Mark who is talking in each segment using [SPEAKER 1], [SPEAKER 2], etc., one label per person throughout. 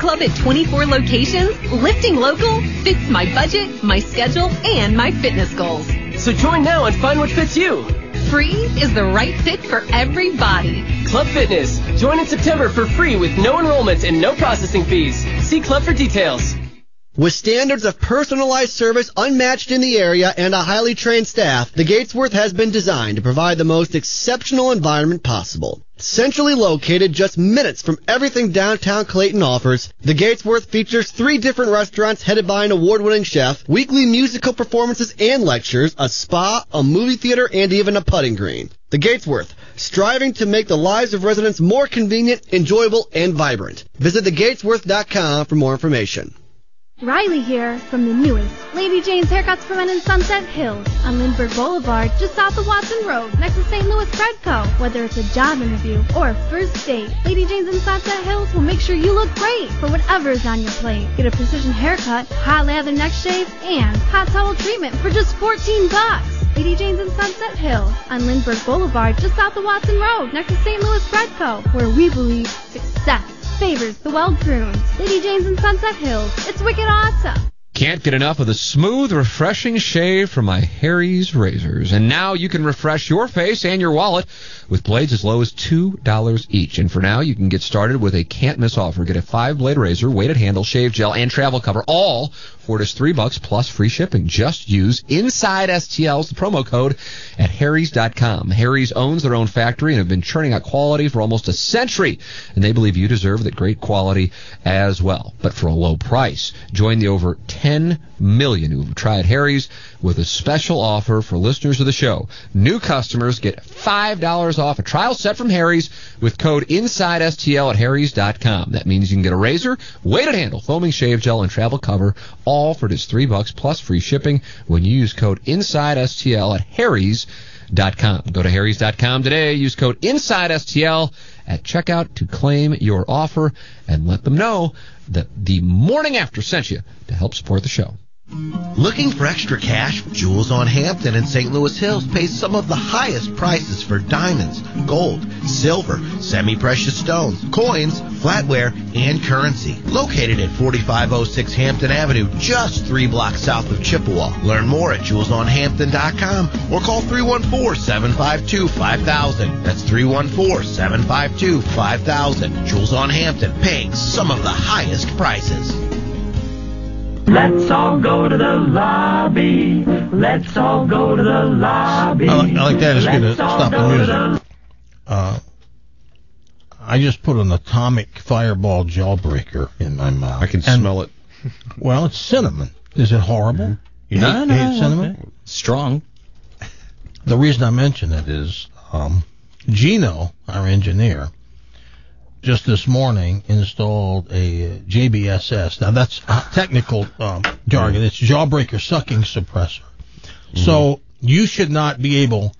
[SPEAKER 1] Club at 24 locations, lifting local fits my budget, my schedule, and my fitness goals.
[SPEAKER 2] So join now and find what fits you.
[SPEAKER 1] Free is the right fit for everybody.
[SPEAKER 2] Club Fitness. Join in September for free with no enrollment and no processing fees. See Club for details.
[SPEAKER 3] With standards of personalized service unmatched in the area and a highly trained staff, the Gatesworth has been designed to provide the most exceptional environment possible. Centrally located just minutes from everything downtown Clayton offers, the Gatesworth features 3 different restaurants headed by an award-winning chef, weekly musical performances and lectures, a spa, a movie theater, and even a putting green. The Gatesworth, striving to make the lives of residents more convenient, enjoyable, and vibrant. Visit thegatesworth.com for more information.
[SPEAKER 4] Riley here from the newest Lady Jane's Haircuts for Men in Sunset Hills on Lindbergh Boulevard, just south of Watson Road, next to St. Louis Bread Co. Whether it's a job interview or a first date, Lady Jane's in Sunset Hills will make sure you look great for whatever is on your plate. Get a precision haircut, hot lather neck shave, and hot towel treatment for just $14. Lady Jane's in Sunset Hills on Lindbergh Boulevard, just south of Watson Road, next to St. Louis Bread Co., where we believe success favors the well-groomed. Lady Jane's in Sunset Hills. It's wicked awesome.
[SPEAKER 5] Can't get enough of the smooth, refreshing shave from my Harry's razors. And now you can refresh your face and your wallet with blades as low as $2 each. And for now, you can get started with a can't-miss offer. Get a 5-blade razor, weighted handle, shave gel, and travel cover, all for just $3 plus free shipping. Just use Inside STL's the promo code at Harry's.com. Harry's owns their own factory and have been churning out quality for almost a century. And they believe you deserve that great quality as well, but for a low price. Join the over 10 million who've tried Harry's with a special offer for listeners of the show. New customers get $5 off a trial set from Harry's with code INSIDESTL at Harry's.com. That means you can get a razor, weighted handle, foaming shave gel, and travel cover, all for just $3 plus free shipping when you use code INSIDESTL at Harry's.com. Go to Harry's.com today. Use code INSIDESTL at checkout to claim your offer and let them know that the morning after sent you to help support the show.
[SPEAKER 6] Looking for extra cash? Jewels on Hampton and St. Louis Hills pays some of the highest prices for diamonds, gold, silver, semi-precious stones, coins, flatware, and currency. Located at 4506 Hampton Avenue, just 3 blocks south of Chippewa. Learn more at jewelsonhampton.com or call 314-752-5000. That's 314-752-5000. Jewels on Hampton, paying some of the highest prices.
[SPEAKER 7] Let's all go to the lobby. Let's all go to the lobby.
[SPEAKER 8] I like that. It's good to stop the music. I just put an atomic fireball jawbreaker in my mouth.
[SPEAKER 9] I can smell it.
[SPEAKER 8] Well, it's cinnamon. Is it horrible? You hate cinnamon?
[SPEAKER 10] Strong.
[SPEAKER 8] The reason I mention it is Gino, our engineer, just this morning installed a JBSS. Now, that's technical jargon. It's jawbreaker sucking suppressor. Mm-hmm. So you should not be able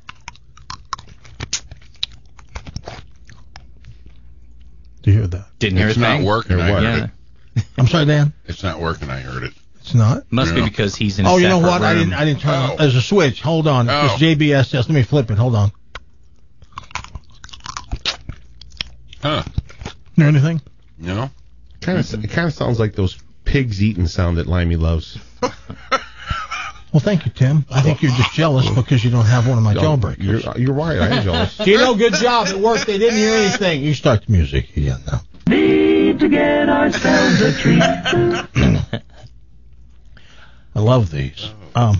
[SPEAKER 8] to hear that.
[SPEAKER 10] Didn't hear it.
[SPEAKER 9] It's not working. I heard it.
[SPEAKER 8] I'm sorry, Dan?
[SPEAKER 9] It's not working. I heard it.
[SPEAKER 8] It's not?
[SPEAKER 10] Must be because he's in a
[SPEAKER 8] separate
[SPEAKER 10] room.
[SPEAKER 8] Oh, you know what? I didn't turn on. There's a switch. Hold on. This JBSS. Let me flip it. Hold on.
[SPEAKER 9] Huh.
[SPEAKER 8] Hear anything?
[SPEAKER 9] No.
[SPEAKER 11] It kind of sounds like those pigs eating sound that Limey loves.
[SPEAKER 8] Well, thank you, Tim. I think you're just jealous because you don't have one of my jawbreakers.
[SPEAKER 11] You're right. I am jealous.
[SPEAKER 8] Gino, good job. It worked. They didn't hear anything. You start the music again now.
[SPEAKER 7] Need to get ourselves a treat.
[SPEAKER 8] I love these. I'll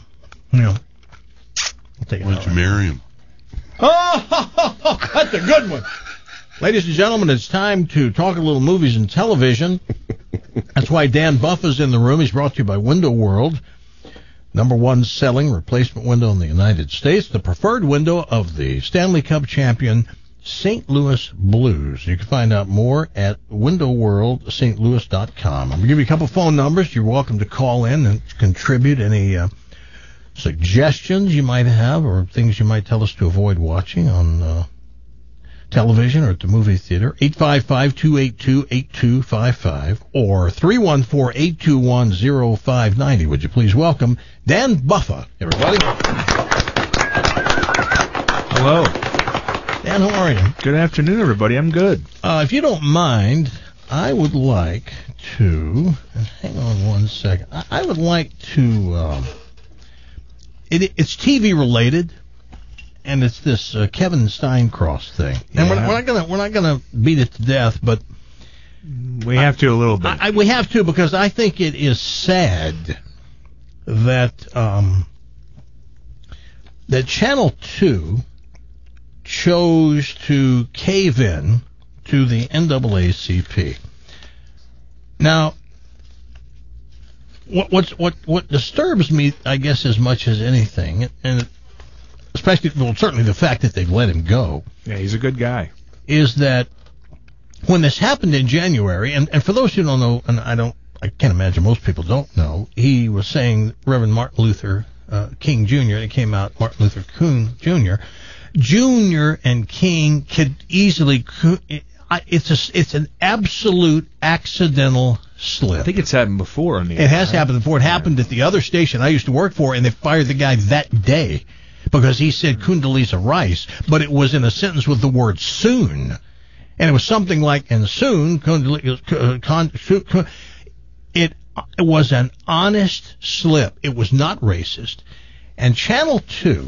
[SPEAKER 8] take it.
[SPEAKER 9] Why don't you marry him?
[SPEAKER 8] Oh, that's a good one. Ladies and gentlemen, it's time to talk a little movies and television. That's why Dan Buffa's in the room. He's brought to you by Window World, #1 selling replacement window in the United States, the preferred window of the Stanley Cup champion St. Louis Blues. You can find out more at windowworldstlouis.com. I'm going to give you a couple phone numbers. You're welcome to call in and contribute any suggestions you might have or things you might tell us to avoid watching on television or at the movie theater. 855-282-8255 or 314-821-0590. Would you please welcome Dan Buffa, everybody.
[SPEAKER 12] Hello.
[SPEAKER 8] Dan, how are you?
[SPEAKER 12] Good afternoon, everybody. I'm good.
[SPEAKER 8] If you don't mind, I would like to, hang on one second, I would like to, it's TV related, and it's this Kevin Steincross thing. And we're not gonna beat it to death, but
[SPEAKER 10] we have to a little bit.
[SPEAKER 8] We have to, because I think it is sad that that Channel 2 chose to cave in to the NAACP. Now, what disturbs me, I guess, as much as anything, and especially, well, certainly the fact that they've let him go.
[SPEAKER 10] Yeah, he's a good guy.
[SPEAKER 8] Is that when this happened in January, and for those who don't know, and I can't imagine most people don't know, he was saying Reverend Martin Luther King Jr., it came out Martin Luther King Jr. and King could easily, it's an absolute accidental slip.
[SPEAKER 10] I think it's happened before.
[SPEAKER 8] It has happened before. It happened at the other station I used to work for, and they fired the guy that day because he said Condoleezza Rice, but it was in a sentence with the word soon. And it was something like, and soon, it was an honest slip. It was not racist. And Channel 2,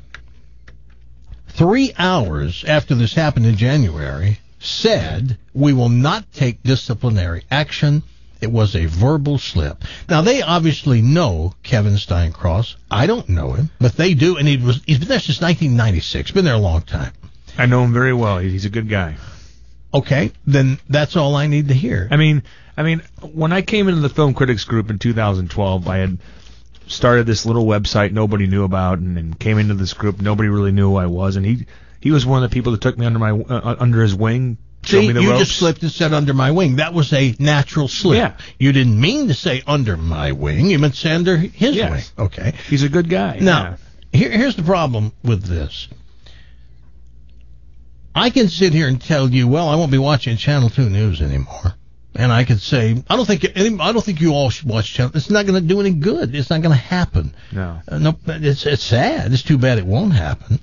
[SPEAKER 8] 3 hours after this happened in January, said, we will not take disciplinary action. It was a verbal slip. Now, they obviously know Kevin Steincross. I don't know him, but they do, and he's been there since 1996. Been there a long time.
[SPEAKER 10] I know him very well. He's a good guy.
[SPEAKER 8] Okay, then that's all I need to hear.
[SPEAKER 10] I mean, when I came into the Film Critics Group in 2012, I had started this little website nobody knew about, and came into this group. Nobody really knew who I was, and he was one of the people that took me under his wing.
[SPEAKER 8] See,
[SPEAKER 10] me the
[SPEAKER 8] you
[SPEAKER 10] ropes.
[SPEAKER 8] Just slipped and said under my wing. That was a natural slip.
[SPEAKER 10] Yeah.
[SPEAKER 8] You didn't mean to say under my wing. You meant say under his wing. Okay.
[SPEAKER 10] He's a good guy.
[SPEAKER 8] Now, here's the problem with this. I can sit here and tell you, well, I won't be watching Channel 2 News anymore. And I could say, I don't think you all should watch Channel. It's not going to do any good. It's not going to happen.
[SPEAKER 10] No.
[SPEAKER 8] No, it's sad. It's too bad it won't happen.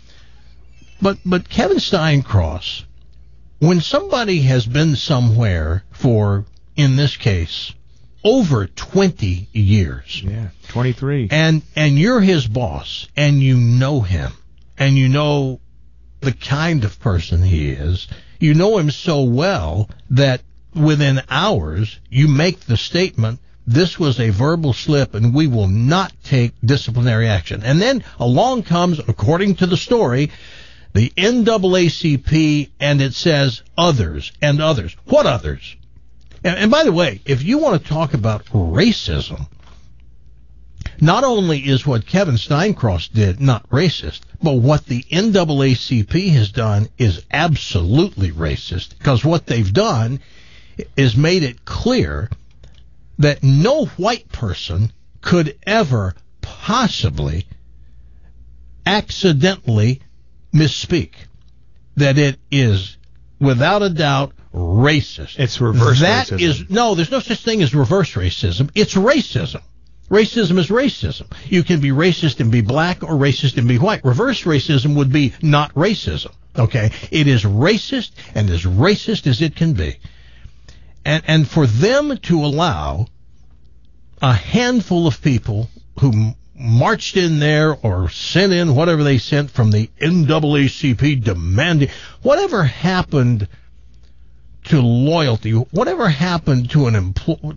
[SPEAKER 8] But Kevin Steincross, when somebody has been somewhere for, in this case, over 20 years.
[SPEAKER 10] Yeah, 23.
[SPEAKER 8] And you're his boss, and you know him, and you know the kind of person he is. You know him so well that within hours you make the statement, this was a verbal slip and we will not take disciplinary action. And then along comes, according to the story, the NAACP, and it says others and others. What others? And by the way, if you want to talk about racism, not only is what Kevin Steincross did not racist, but what the NAACP has done is absolutely racist, because what they've done is made it clear that no white person could ever possibly accidentally misspeak, that it is without a doubt racist.
[SPEAKER 10] It's reverse racism.
[SPEAKER 8] No, there's no such thing as reverse racism. It's racism. Racism is racism. You can be racist and be black, or racist and be white. Reverse racism would be not racism. Okay? It is racist, and as racist as it can be. And for them to allow a handful of people who marched in there or sent in whatever they sent from the NAACP demanding, whatever happened to loyalty, whatever happened to an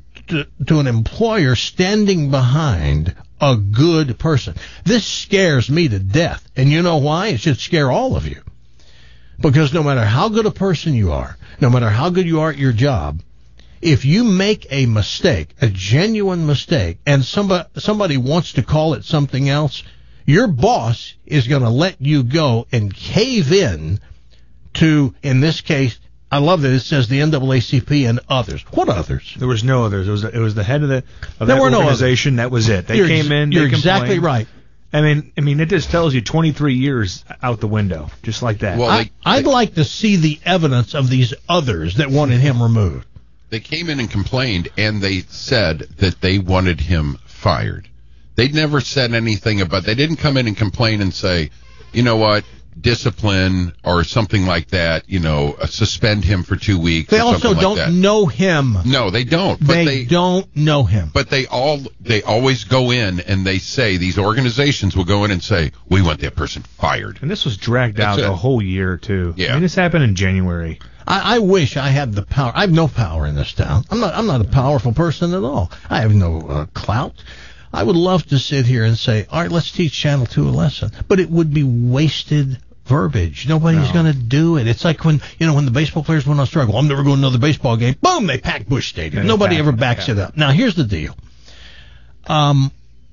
[SPEAKER 8] employer standing behind a good person. This scares me to death. And you know why? It should scare all of you. Because no matter how good a person you are, no matter how good you are at your job, if you make a mistake, a genuine mistake, and somebody wants to call it something else, your boss is going to let you go and cave in to, in this case, I love that it says the NAACP and others. What others?
[SPEAKER 10] There was no others. It was the head of that organization. That was it. They came in.
[SPEAKER 8] You're exactly right.
[SPEAKER 10] I mean, it just tells you 23 years out the window, just like that.
[SPEAKER 8] Well, I'd like to see the evidence of these others that wanted him removed.
[SPEAKER 9] They came in and complained, and they said that they wanted him fired. They never said anything about. They didn't come in and complain and say, you know what, discipline or something like that, suspend him for 2 weeks.
[SPEAKER 8] They
[SPEAKER 9] or
[SPEAKER 8] also
[SPEAKER 9] something
[SPEAKER 8] don't
[SPEAKER 9] like that.
[SPEAKER 8] know him.
[SPEAKER 9] No, they don't. But
[SPEAKER 8] they don't know him.
[SPEAKER 9] But they always go in and they say, these organizations will go in and say, we want that person fired.
[SPEAKER 10] And this was dragged out a whole year, too.
[SPEAKER 9] Yeah.
[SPEAKER 10] I mean, this happened in January.
[SPEAKER 8] I wish I had the power. I have no power in this town. I'm not a powerful person at all. I have no clout. I would love to sit here and say, all right, let's teach Channel 2 a lesson. But it would be wasted verbiage. Nobody's going to do it. It's like when the baseball players went on strike. Well, I'm never going to another baseball game. Boom, they pack Busch Stadium. Nobody ever backs it up. Now, here's the deal. I'm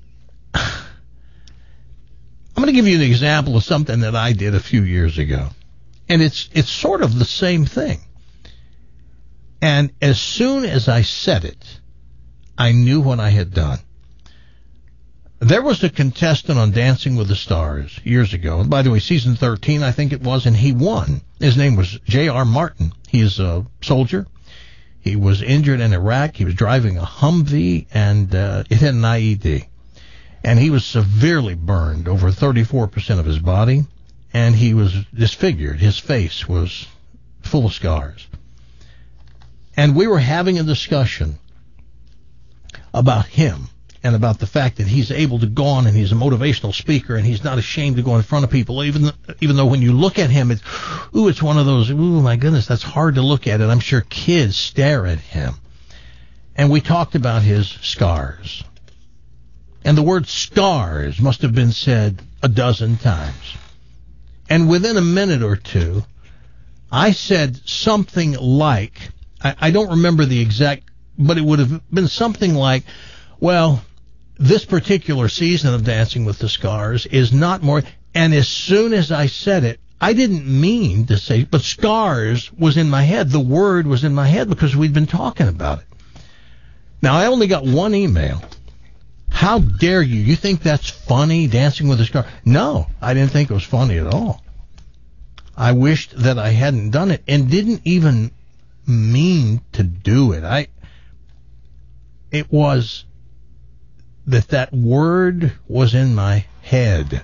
[SPEAKER 8] going to give you an example of something that I did a few years ago. And it's sort of the same thing. And as soon as I said it, I knew what I had done. There was a contestant on Dancing with the Stars years ago. And by the way, season 13, I think it was, and he won. His name was J.R. Martin. He is a soldier. He was injured in Iraq. He was driving a Humvee, and it had an IED. And he was severely burned, over 34% of his body, and he was disfigured. His face was full of scars. And we were having a discussion about him and about the fact that he's able to go on and he's a motivational speaker and he's not ashamed to go in front of people, even though when you look at him, it's one of those, my goodness, that's hard to look at. And I'm sure kids stare at him. And we talked about his scars. And the word scars must have been said a dozen times. And within a minute or two, I said something like, I don't remember the exact, but it would have been something like, well, this particular season of Dancing with the Stars is not more, and as soon as I said it, I didn't mean to say, but scars was in my head. The word was in my head because we'd been talking about it. Now, I only got one email. How dare you? You think that's funny, Dancing with the Stars? No, I didn't think it was funny at all. I wished that I hadn't done it and didn't even mean to do it. It was that word was in my head.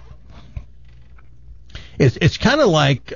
[SPEAKER 8] It's kind of like,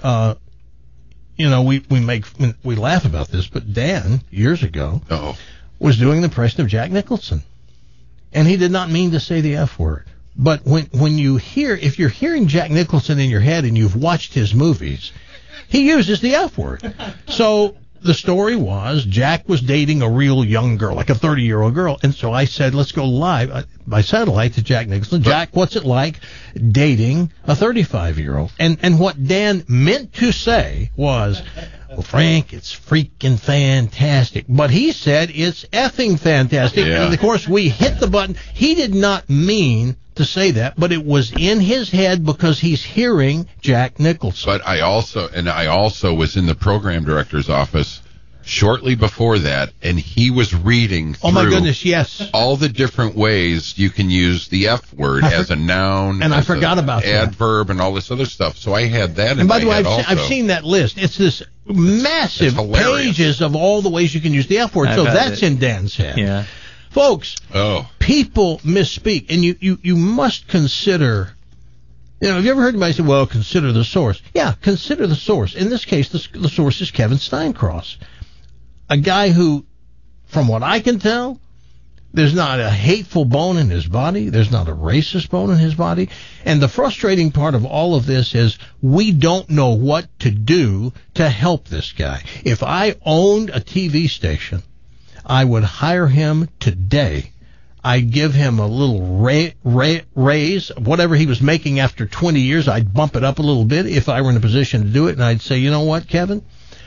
[SPEAKER 8] we laugh about this, but Dan, years ago, was doing the impression of Jack Nicholson. And he did not mean to say the F word. But when you if you're hearing Jack Nicholson in your head and you've watched his movies, he uses the F word. So the story was Jack was dating a real young girl, like a 30-year-old girl. And so I said, let's go live by satellite to Jack Nicholson. Jack, what's it like dating a 35-year-old? And what Dan meant to say was, well, Frank, it's freaking fantastic. But he said it's effing fantastic. Yeah. And, of course, we hit the button. He did not mean to say that, but it was in his head because he's hearing Jack Nicholson.
[SPEAKER 9] But I also was in the program director's office shortly before that, and he was reading through,
[SPEAKER 8] oh my goodness, yes,
[SPEAKER 9] all the different ways you can use the F word as a noun,
[SPEAKER 8] and I forgot about
[SPEAKER 9] adverb, and all this other stuff. So I had that.
[SPEAKER 8] And by the way,
[SPEAKER 9] I've
[SPEAKER 8] seen that list. It's this massive pages of all the ways you can use the F word. So that's in Dan's head.
[SPEAKER 10] Yeah.
[SPEAKER 8] Folks, people misspeak, and you must consider, have you ever heard anybody say, well, consider the source? Yeah, consider the source. In this case, the source is Kevin Steincross, a guy who, from what I can tell, there's not a hateful bone in his body. There's not a racist bone in his body. And the frustrating part of all of this is we don't know what to do to help this guy. If I owned a TV station, I would hire him today. I'd give him a little raise, whatever he was making after 20 years, I'd bump it up a little bit if I were in a position to do it, and I'd say, you know what, Kevin?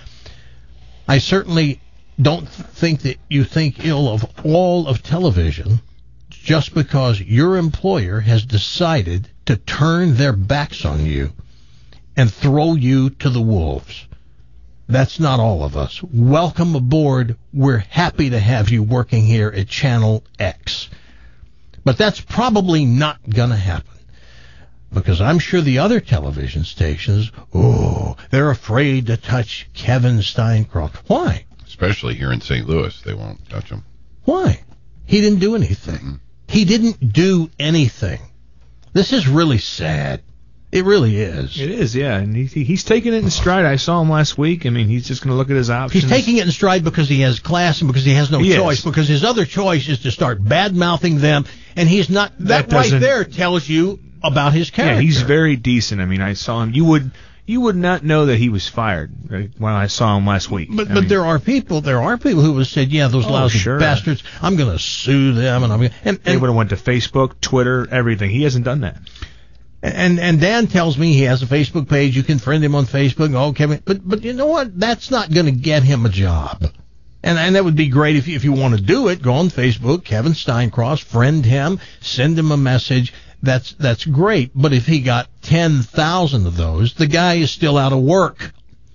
[SPEAKER 8] I certainly don't think that you think ill of all of television just because your employer has decided to turn their backs on you and throw you to the wolves. That's not all of us. Welcome aboard. We're happy to have you working here at Channel X. But that's probably not going to happen. Because I'm sure the other television stations, they're afraid to touch Kevin Steincross. Why?
[SPEAKER 9] Especially here in St. Louis, they won't touch him.
[SPEAKER 8] Why? He didn't do anything. Mm-hmm. He didn't do anything. This is really sad. It really is.
[SPEAKER 10] It is, yeah. And he's taking it in stride. I saw him last week. I mean, he's just going to look at his options.
[SPEAKER 8] He's taking it in stride because he has class and because he has no choice. Because his other choice is to start bad-mouthing them, and he's not. That right there tells you about his character.
[SPEAKER 10] Yeah, he's very decent. I mean, I saw him. You would not know that he was fired when I saw him last week.
[SPEAKER 8] But there are people who have said, yeah, those lousy bastards, I'm going to sue them, and
[SPEAKER 10] they would have went to Facebook, Twitter, everything. He hasn't done that.
[SPEAKER 8] And Dan tells me he has a Facebook page. You can friend him on Facebook. Okay, but you know what? That's not going to get him a job. And that would be great if you want to do it. Go on Facebook, Kevin Steincross, friend him, send him a message. That's great. But if he got 10,000 of those, the guy is still out of work.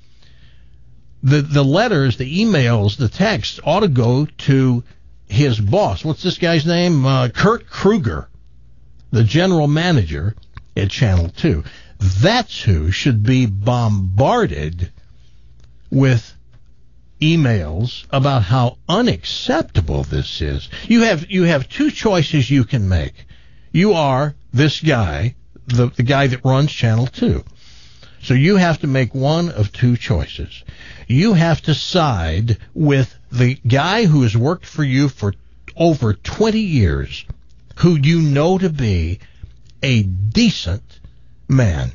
[SPEAKER 8] The letters, the emails, the texts ought to go to his boss. What's this guy's name? Kurt Kruger, the general manager at Channel 2. That's who should be bombarded with emails about how unacceptable this is. You have two choices you can make. You are this guy, the guy that runs Channel 2. So you have to make one of two choices. You have to side with the guy who has worked for you for over 20 years, who you know to be a decent man,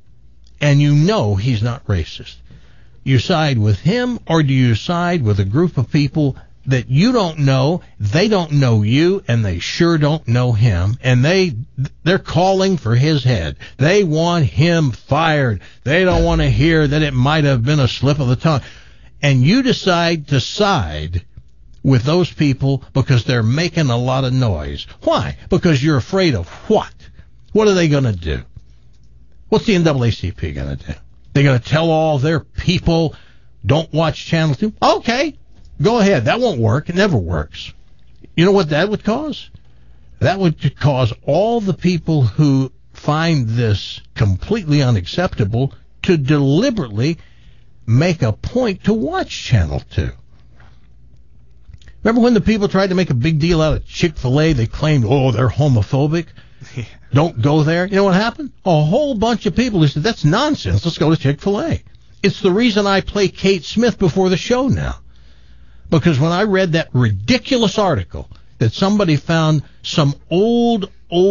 [SPEAKER 8] and you know he's not racist. You side with him, or do you side with a group of people that you don't know, they don't know you, and they sure don't know him, and they're calling for his head. They want him fired. They don't want to hear that it might have been a slip of the tongue. And you decide to side with those people because they're making a lot of noise. Why? Because you're afraid of what? What are they going to do? What's the NAACP going to do? They're going to tell all their people, don't watch Channel 2? Okay, go ahead. That won't work. It never works. You know what that would cause? That would cause all the people who find this completely unacceptable to deliberately make a point to watch Channel 2. Remember when the people tried to make a big deal out of Chick-fil-A? They claimed, they're homophobic. Don't go there. You know what happened? A whole bunch of people who said, that's nonsense. Let's go to Chick-fil-A. It's the reason I play Kate Smith before the show now. Because when I read that ridiculous article that somebody found some old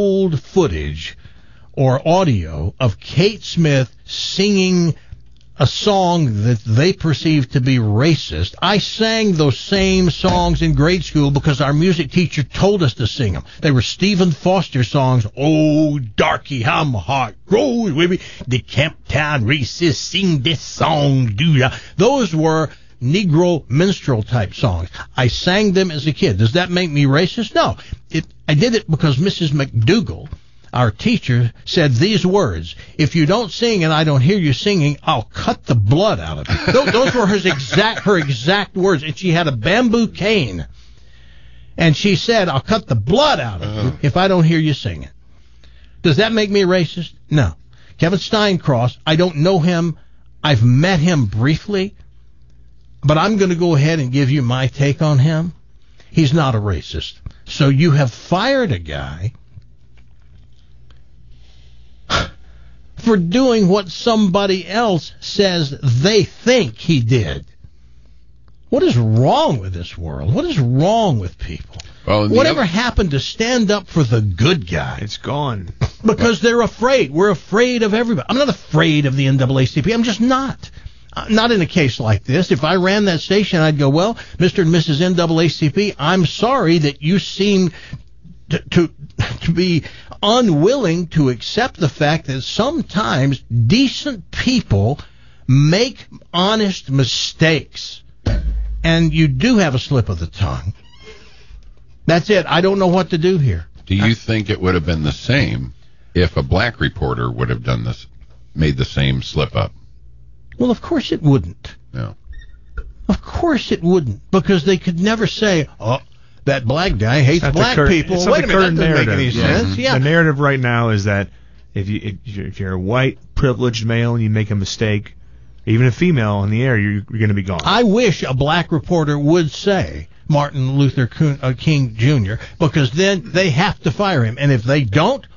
[SPEAKER 8] footage or audio of Kate Smith singing a song that they perceived to be racist. I sang those same songs in grade school because our music teacher told us to sing them. They were Stephen Foster songs. Oh, darky, how my heart grows with me. The Camptown racists sing this song, do ya? Those were Negro minstrel type songs. I sang them as a kid. Does that make me racist? No. I did it because Mrs. McDougall, our teacher, said these words: if you don't sing and I don't hear you singing, I'll cut the blood out of you. Those were her exact words. And she had a bamboo cane. And she said, I'll cut the blood out of you if I don't hear you singing. Does that make me racist? No. Kevin Steincross, I don't know him. I've met him briefly. But I'm going to go ahead and give you my take on him. He's not a racist. So you have fired a guy for doing what somebody else says they think he did. What is wrong with this world? What is wrong with people?
[SPEAKER 9] Well,
[SPEAKER 8] whatever happened to stand up for the good guy?
[SPEAKER 10] It's gone.
[SPEAKER 8] Because they're afraid. We're afraid of everybody. I'm not afraid of the NAACP. I'm just not. Not in a case like this. If I ran that station, I'd go, well, Mr. and Mrs. NAACP, I'm sorry that you seem to be unwilling to accept the fact that sometimes decent people make honest mistakes. And you do have a slip of the tongue. That's it. I don't know what to do here.
[SPEAKER 9] Do you think it would have been the same if a black reporter would have done this, made the same slip up?
[SPEAKER 8] Well, of course it wouldn't.
[SPEAKER 9] No.
[SPEAKER 8] Of course it wouldn't, because they could never say, that black guy hates black people. Wait a minute, that doesn't make any sense. Yeah.
[SPEAKER 10] The narrative right now is that if you're a white, privileged male and you make a mistake, even a female in the air, you're going to be gone.
[SPEAKER 8] I wish a black reporter would say Martin Luther King Jr., because then they have to fire him. And if they don't,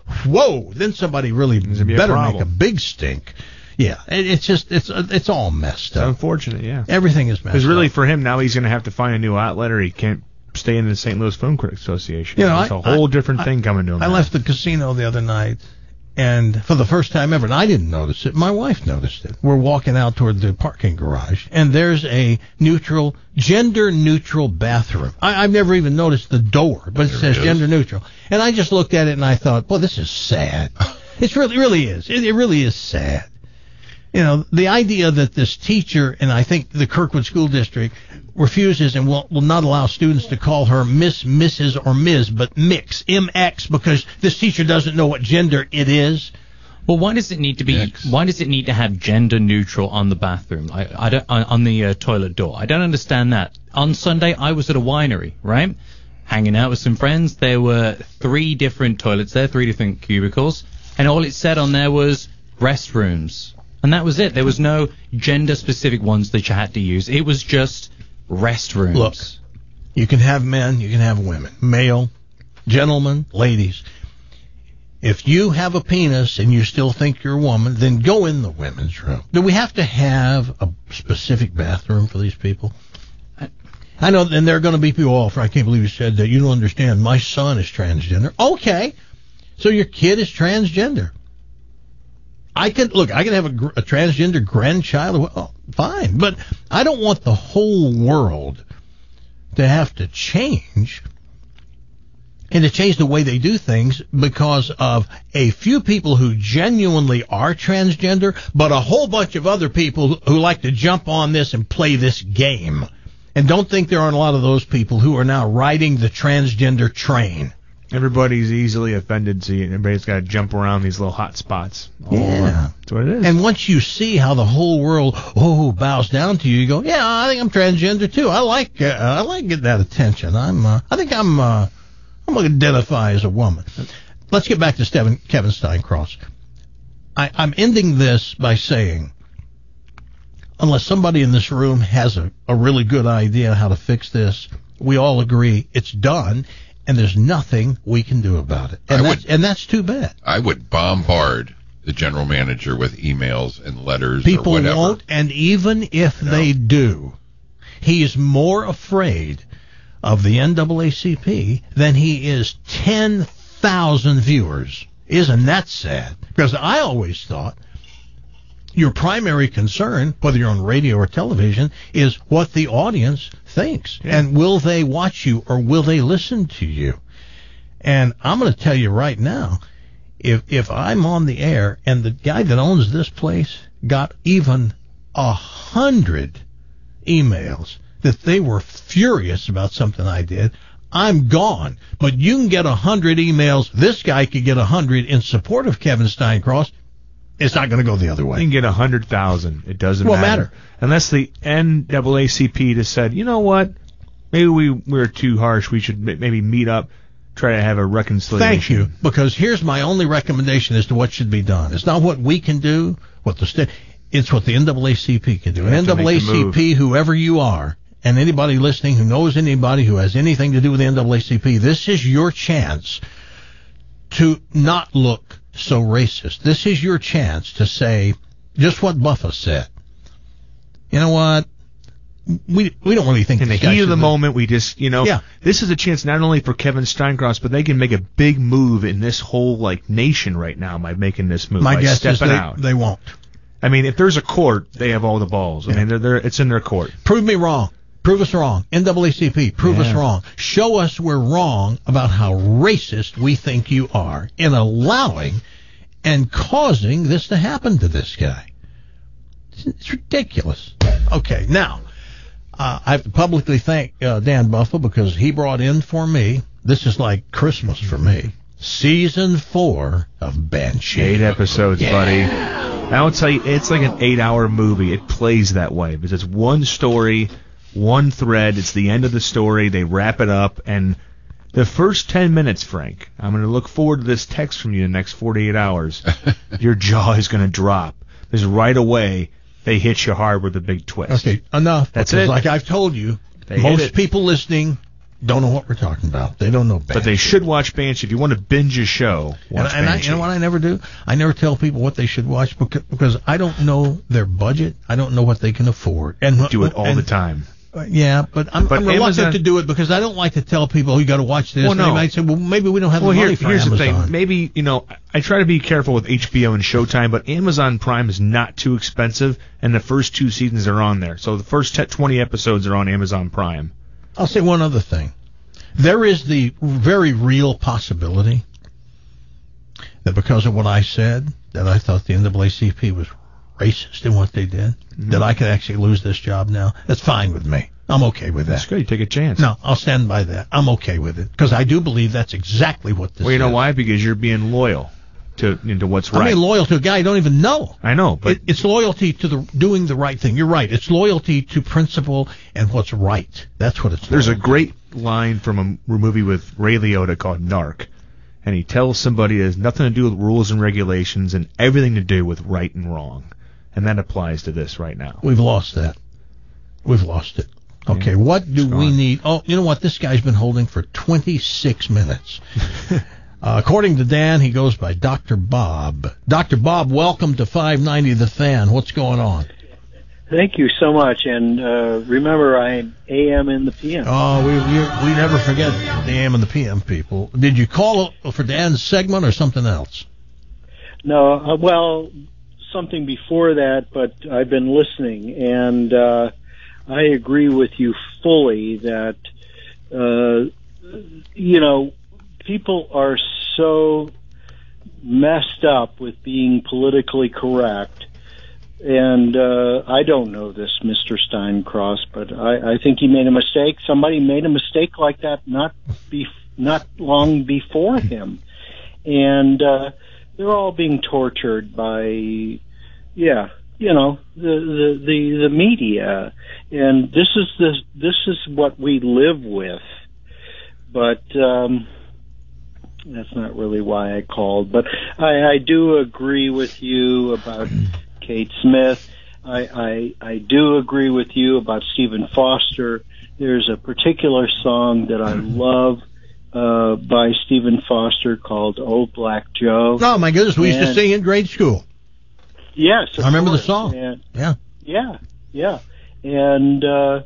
[SPEAKER 8] whoa, then somebody really
[SPEAKER 10] There's gonna be a
[SPEAKER 8] better
[SPEAKER 10] problem.
[SPEAKER 8] make a big stink. Yeah, it's all messed
[SPEAKER 10] It's
[SPEAKER 8] up.
[SPEAKER 10] unfortunate, yeah.
[SPEAKER 8] Everything is messed up.
[SPEAKER 10] Because really, for him, now he's going to have to find a new outlet, or he can't stay in the St. Louis Film Critics Association.
[SPEAKER 8] You know,
[SPEAKER 10] it's a whole different thing coming to him.
[SPEAKER 8] I
[SPEAKER 10] now.
[SPEAKER 8] left the casino the other night, and for the first time ever, and I didn't notice it, my wife noticed it. We're walking out toward the parking garage, and there's a gender-neutral bathroom. I've never even noticed the door, but it says gender-neutral. And I just looked at it, and I thought, well, this is sad. It really is. It really is sad. You know, the idea that this teacher, and I think the Kirkwood School District, refuses and will not allow students to call her Miss, Mrs., or Ms., but Mix, MX, because this teacher doesn't know what gender it is.
[SPEAKER 12] Well, why does it need to be? Why does it need to have gender neutral on the bathroom? I don't on the toilet door. I don't understand that. On Sunday, I was at a winery, right, hanging out with some friends. There were 3 different toilets there, 3 different cubicles, and all it said on there was restrooms. And that was it. There was no gender-specific ones that you had to use. It was just restrooms.
[SPEAKER 8] Look, you can have men, you can have women, male, gentlemen, ladies. If you have a penis and you still think you're a woman, then go in the women's room. Do we have to have a specific bathroom for these people? I know, and there are going to be people, I can't believe you said that. You don't understand. My son is transgender. Okay, so your kid is transgender. I can have a transgender grandchild. Well, fine, but I don't want the whole world to have to change and to change the way they do things because of a few people who genuinely are transgender, but a whole bunch of other people who like to jump on this and play this game. And don't think there aren't a lot of those people who are now riding the transgender train.
[SPEAKER 10] Everybody's easily offended, so everybody's got to jump around these little hot spots.
[SPEAKER 8] Yeah.
[SPEAKER 10] That's what it is.
[SPEAKER 8] And once you see how the whole world bows down to you, you go, yeah, I think I'm transgender too. I like getting that attention. I think I'm going to identify as a woman. Let's get back to Kevin Steincross. I'm ending this by saying, unless somebody in this room has a really good idea how to fix this, we all agree it's done. And there's nothing we can do about it. And that's too bad.
[SPEAKER 9] I would bombard the general manager with emails and letters
[SPEAKER 8] People
[SPEAKER 9] or whatever.
[SPEAKER 8] won't, and even if they do, he's more afraid of the NAACP than he is 10,000 viewers. Isn't that sad? Because I always thought your primary concern, whether you're on radio or television, is what the audience thinks. Yeah. And will they watch you or will they listen to you? And I'm going to tell you right now, if I'm on the air and the guy that owns this place got even 100 emails that they were furious about something I did, I'm gone. But you can get 100 emails. This guy could get 100 in support of Kevin Steincross. It's not going to go the other way.
[SPEAKER 10] You can get 100,000. It doesn't
[SPEAKER 8] Won't
[SPEAKER 10] matter. Unless the NAACP just said, you know what, maybe we're too harsh. We should maybe meet up, try to have a reconciliation.
[SPEAKER 8] Thank you. Because here's my only recommendation as to what should be done. It's not what we can do, it's what the NAACP can do. NAACP, whoever you are, and anybody listening who knows anybody who has anything to do with the NAACP, this is your chance to not look so racist. This is your chance to say just what Buffa said. You know what? We don't really think
[SPEAKER 10] in the heat of the moment. We just, this is a chance not only for Kevin Steincross, but they can make a big move in this whole nation right now by making this move.
[SPEAKER 8] My guess is
[SPEAKER 10] out.
[SPEAKER 8] They won't.
[SPEAKER 10] I mean, if there's a court, they have all the balls. I mean, it's in their court.
[SPEAKER 8] Prove me wrong. Prove us wrong. NAACP, prove us wrong. Show us we're wrong about how racist we think you are in allowing and causing this to happen to this guy. It's ridiculous. Okay, now, I have to publicly thank Dan Buffa because he brought in for me, this is like Christmas for me, Season 4 of Banshee.
[SPEAKER 10] 8 episodes, buddy. I will tell you, it's like an 8-hour movie. It plays that way because it's one story, one thread. It's the end of the story. They wrap it up, and the first 10 minutes, Frank, I'm going to look forward to this text from you in the next 48 hours. Your jaw is going to drop because right away they hit you hard with a big twist.
[SPEAKER 8] Okay, enough.
[SPEAKER 10] That's
[SPEAKER 8] because
[SPEAKER 10] it.
[SPEAKER 8] Like I've told you,
[SPEAKER 10] They
[SPEAKER 8] most people listening don't know what we're talking about. They don't know Banshee.
[SPEAKER 10] But they should watch Banshee. If you want to binge a show, watch Banshee.
[SPEAKER 8] You know what I never do? I never tell people what they should watch because I don't know their budget. I don't know what they can afford. And
[SPEAKER 10] do it all the time.
[SPEAKER 8] Yeah, but I'm reluctant
[SPEAKER 10] Amazon,
[SPEAKER 8] to do it because I don't like to tell people, you got to watch this.
[SPEAKER 10] Well, no.
[SPEAKER 8] And they might say, well, maybe we don't have the money for
[SPEAKER 10] here's
[SPEAKER 8] Amazon.
[SPEAKER 10] the thing. Maybe, I try to be careful with HBO and Showtime, but Amazon Prime is not too expensive, and the first 2 seasons are on there. So the first 20 episodes are on Amazon Prime.
[SPEAKER 8] I'll say one other thing. There is the very real possibility that because of what I said, that I thought the NAACP was racist in what they did, that I could actually lose this job now. That's fine with me. I'm okay with that.
[SPEAKER 10] That's good. You take a chance.
[SPEAKER 8] No, I'll stand by that. I'm okay with it because I do believe that's exactly what this is.
[SPEAKER 10] Well, you know why? Because you're being loyal to what's right.
[SPEAKER 8] I'm being loyal to a guy I don't even know.
[SPEAKER 10] I know, but
[SPEAKER 8] it's loyalty to doing the right thing. You're right. It's loyalty to principle and what's right. That's what it's.
[SPEAKER 10] There's a great line from a movie with Ray Liotta called Narc, and he tells somebody it has nothing to do with rules and regulations and everything to do with right and wrong. And that applies to this right now.
[SPEAKER 8] We've lost that. We've lost it. Okay, what do we need? Oh, you know what? This guy's been holding for 26 minutes. According to Dan, he goes by Dr. Bob. Dr. Bob, welcome to 590 The Fan. What's going on?
[SPEAKER 13] Thank you so much. And remember, I'm AM and the PM.
[SPEAKER 8] Oh, we never forget the AM and the PM people. Did you call for Dan's segment or something else?
[SPEAKER 13] No, well, something before that, but I've been listening, and I agree with you fully that, people are so messed up with being politically correct. And I don't know this, Mr. Steincross, but I think he made a mistake. Somebody made a mistake like that not long before him. And they're all being tortured by, the media, and this is what we live with. But that's not really why I called. But I do agree with you about Kate Smith. I do agree with you about Stephen Foster. There's a particular song that I love by Stephen Foster called "Old Black Joe."
[SPEAKER 8] Oh my goodness, we used to sing in grade school.
[SPEAKER 13] Yes,
[SPEAKER 8] I remember the song.
[SPEAKER 13] And,
[SPEAKER 8] yeah,
[SPEAKER 13] and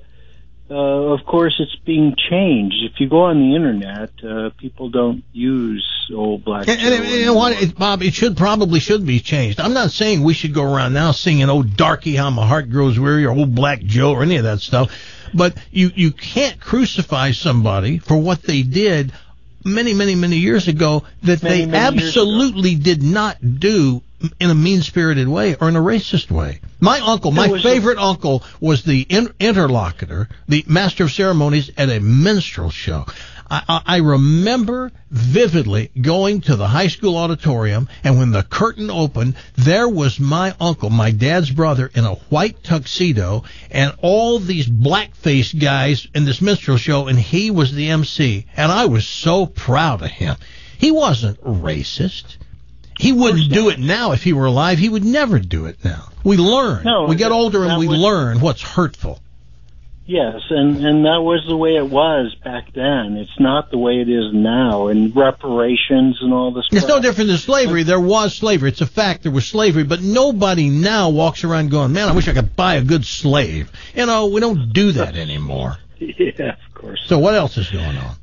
[SPEAKER 13] of course it's being changed. If you go on the internet, people don't use "Old Black Joe."
[SPEAKER 8] And you know what, Bob? It should be changed. I'm not saying we should go around now singing "Oh Darky, How My Heart Grows Weary" or "Old Black Joe" or any of that stuff. But you can't crucify somebody for what they did many years ago that they absolutely did not do in a mean-spirited way or in a racist way. My uncle, my favorite uncle, was the interlocutor, the master of ceremonies at a minstrel show. I remember vividly going to the high school auditorium, and when the curtain opened, there was my uncle, my dad's brother, in a white tuxedo, and all these black-faced guys in this minstrel show, and he was the MC, and I was so proud of him. He wasn't racist. He wouldn't do it now if he were alive. He would never do it now. We learn. We get older and we learn what's hurtful.
[SPEAKER 13] Yes, and that was the way it was back then. It's not the way it is now, and reparations and all this.
[SPEAKER 8] It's no different than slavery. There was slavery. It's a fact there was slavery, but nobody now walks around going, man, I wish I could buy a good slave. We don't do that anymore.
[SPEAKER 13] Yeah, of course.
[SPEAKER 8] So what else is going on?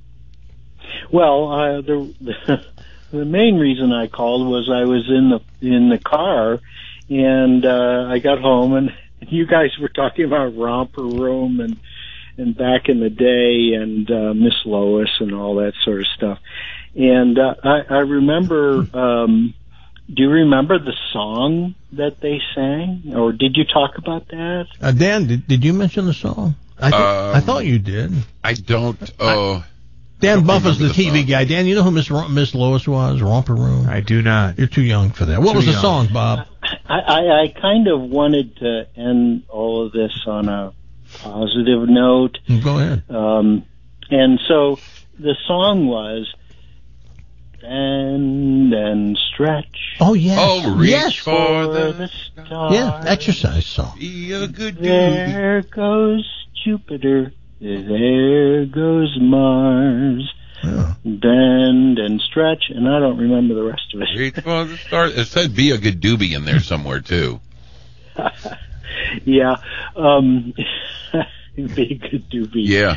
[SPEAKER 13] Well, the main reason I called was I was in the car, and I got home, and you guys were talking about Romper Room and back in the day, and Miss Lois and all that sort of stuff. And I remember. Do you remember the song that they sang, or did you talk about that?
[SPEAKER 8] Dan, did you mention the song? I thought you did.
[SPEAKER 9] I don't.
[SPEAKER 8] Dan Buffa's the TV guy. Dan, you know who Miss Lois was? Romper Room?
[SPEAKER 10] I do not.
[SPEAKER 8] You're too young for that. What was the song, Bob?
[SPEAKER 13] I kind of wanted to end all of this on a positive note.
[SPEAKER 8] Go ahead.
[SPEAKER 13] And so the song was "Bend and Stretch."
[SPEAKER 8] Oh, yes.
[SPEAKER 9] Oh, reach for the
[SPEAKER 13] stars.
[SPEAKER 8] Yeah, exercise song.
[SPEAKER 9] Be a good dude.
[SPEAKER 13] There goes Jupiter There goes Mars. Bend and stretch, and I don't remember the rest of it.
[SPEAKER 9] It said "Be a Good Doobie" in there somewhere too.
[SPEAKER 13] Yeah, be a good doobie.
[SPEAKER 9] Yeah.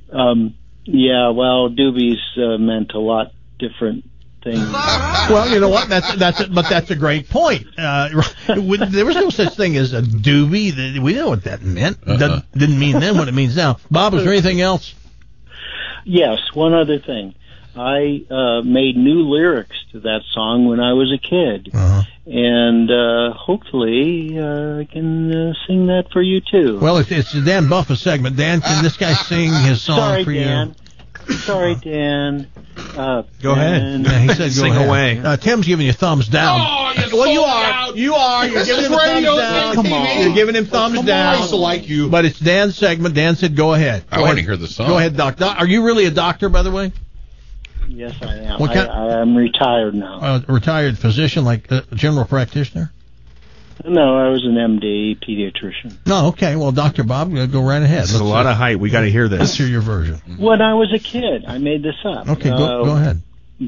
[SPEAKER 13] Yeah. Well, doobies meant a lot different things.
[SPEAKER 8] Well, you know what? That's a great point. There was no such thing as a doobie. We know what that meant. Didn't mean then what it means now. Bob, is there anything else?
[SPEAKER 13] Yes, one other thing. I made new lyrics to that song when I was a kid, and hopefully I can sing that for you too.
[SPEAKER 8] Well, it's the Dan Buffa segment. Dan, can this guy sing his song for
[SPEAKER 13] Dan.
[SPEAKER 8] you?
[SPEAKER 13] Sorry, Dan.
[SPEAKER 8] Go ahead. Yeah, he said go
[SPEAKER 10] Sing
[SPEAKER 8] ahead.
[SPEAKER 10] away.
[SPEAKER 8] Tim's giving you thumbs down.
[SPEAKER 9] Oh,
[SPEAKER 8] well, you are. You are. You're giving him thumbs down.
[SPEAKER 9] Come on.
[SPEAKER 8] You're giving him thumbs down.
[SPEAKER 11] I used to like you.
[SPEAKER 8] But it's Dan's segment. Dan said go ahead.
[SPEAKER 9] I want to hear the song.
[SPEAKER 8] Go ahead, Doc. Are you really a doctor, by the way?
[SPEAKER 13] Yes, I am. I am retired now.
[SPEAKER 8] Retired physician, like a general practitioner?
[SPEAKER 13] No, I was an MD, pediatrician.
[SPEAKER 8] No, okay. Well, Dr. Bob, go right ahead.
[SPEAKER 10] That's a lot of height. We got to hear this.
[SPEAKER 8] Let's hear your version.
[SPEAKER 13] When I was a kid, I made this up.
[SPEAKER 8] Okay, go ahead.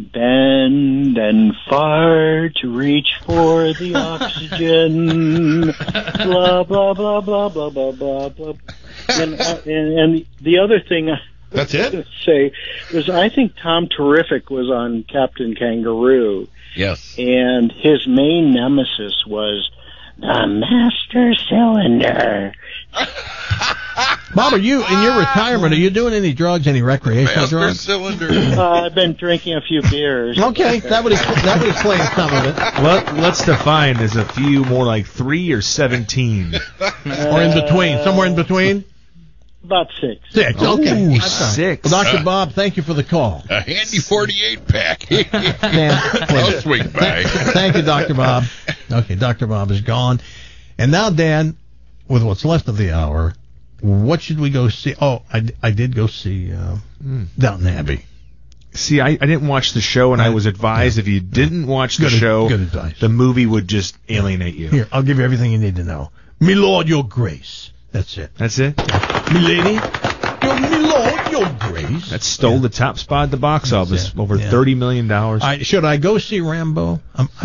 [SPEAKER 13] Bend and far to reach for the oxygen. Blah, blah, blah, blah, blah, blah, blah, blah. And the other thing
[SPEAKER 11] that's it?
[SPEAKER 13] Say was I think Tom Terrific was on Captain Kangaroo.
[SPEAKER 9] Yes.
[SPEAKER 13] And his main nemesis was the Master Cylinder.
[SPEAKER 8] Bob, are you in your retirement? Are you doing any drugs, any recreational
[SPEAKER 9] Master
[SPEAKER 8] drugs?
[SPEAKER 9] Cylinder.
[SPEAKER 13] I've been drinking a few beers.
[SPEAKER 8] Okay, that would explain some of it.
[SPEAKER 10] Let's define as a few more like 3 or 17.
[SPEAKER 8] Or in between, somewhere in between.
[SPEAKER 13] About 6.
[SPEAKER 8] 6. Okay,
[SPEAKER 10] Ooh,
[SPEAKER 8] that's right.
[SPEAKER 10] 6.
[SPEAKER 8] Well, Dr. Bob, thank you for the call.
[SPEAKER 9] A handy 48 pack.
[SPEAKER 8] I'll
[SPEAKER 9] swing by.
[SPEAKER 8] Thank you, Dr. Bob. Okay, Dr. Bob is gone. And now, Dan, with what's left of the hour, what should we go see? Oh, I did go see Downton Abbey.
[SPEAKER 10] See, I didn't watch the show, and I was advised if you didn't watch the show,
[SPEAKER 8] good advice.
[SPEAKER 10] The movie would just alienate you.
[SPEAKER 8] Here, I'll give you everything you need to know. Me Lord, your grace. That's it.
[SPEAKER 10] That's it?
[SPEAKER 8] Me lady, me Lord, your grace.
[SPEAKER 10] That stole the top spot at the box office, over $30 million.
[SPEAKER 8] Should I go see Rambo?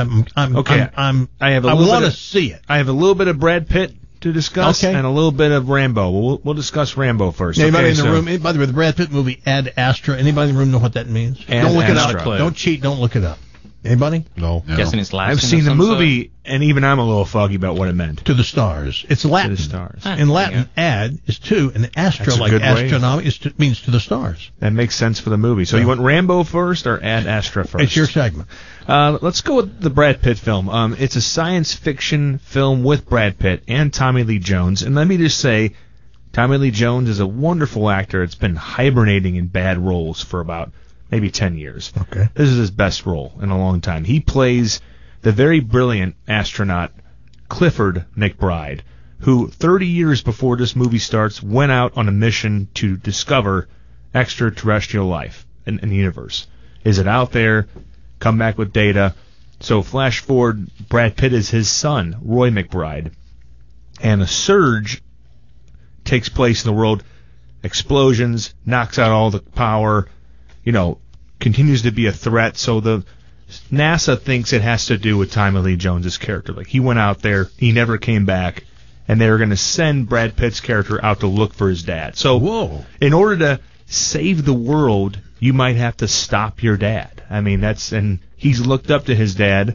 [SPEAKER 10] Okay. I want to
[SPEAKER 8] see it.
[SPEAKER 10] I have a little bit of Brad Pitt to discuss, and a little bit of Rambo. We'll discuss Rambo first.
[SPEAKER 8] Anybody in the room? By the way, the Brad Pitt movie Ad Astra. Anybody in the room know what that means? Don't look it up. Don't cheat. Don't look it up. Anybody?
[SPEAKER 11] No.
[SPEAKER 12] Guessing it's Latin.
[SPEAKER 10] I've seen the movie, and even I'm a little foggy about what it meant.
[SPEAKER 8] To the stars. It's Latin.
[SPEAKER 10] To the stars.
[SPEAKER 8] In Latin, ad is to, and Astra, like astronomy, means to the stars.
[SPEAKER 10] That makes sense for the movie. So you want Rambo first or Ad Astra first?
[SPEAKER 8] It's your segment.
[SPEAKER 10] Let's go with the Brad Pitt film. It's a science fiction film with Brad Pitt and Tommy Lee Jones. And let me just say, Tommy Lee Jones is a wonderful actor. It's been hibernating in bad roles for about maybe 10 years.
[SPEAKER 8] Okay.
[SPEAKER 10] This is his best role in a long time. He plays the very brilliant astronaut Clifford McBride, who 30 years before this movie starts went out on a mission to discover extraterrestrial life in the universe. Is it out there? Come back with data. So flash forward, Brad Pitt is his son, Roy McBride, and a surge takes place in the world. Explosions, knocks out all the power, continues to be a threat. So the NASA thinks it has to do with Tommy Lee Jones' character. Like, he went out there, he never came back, and they were going to send Brad Pitt's character out to look for his dad. So in order to save the world, you might have to stop your dad. I mean, and he's looked up to his dad,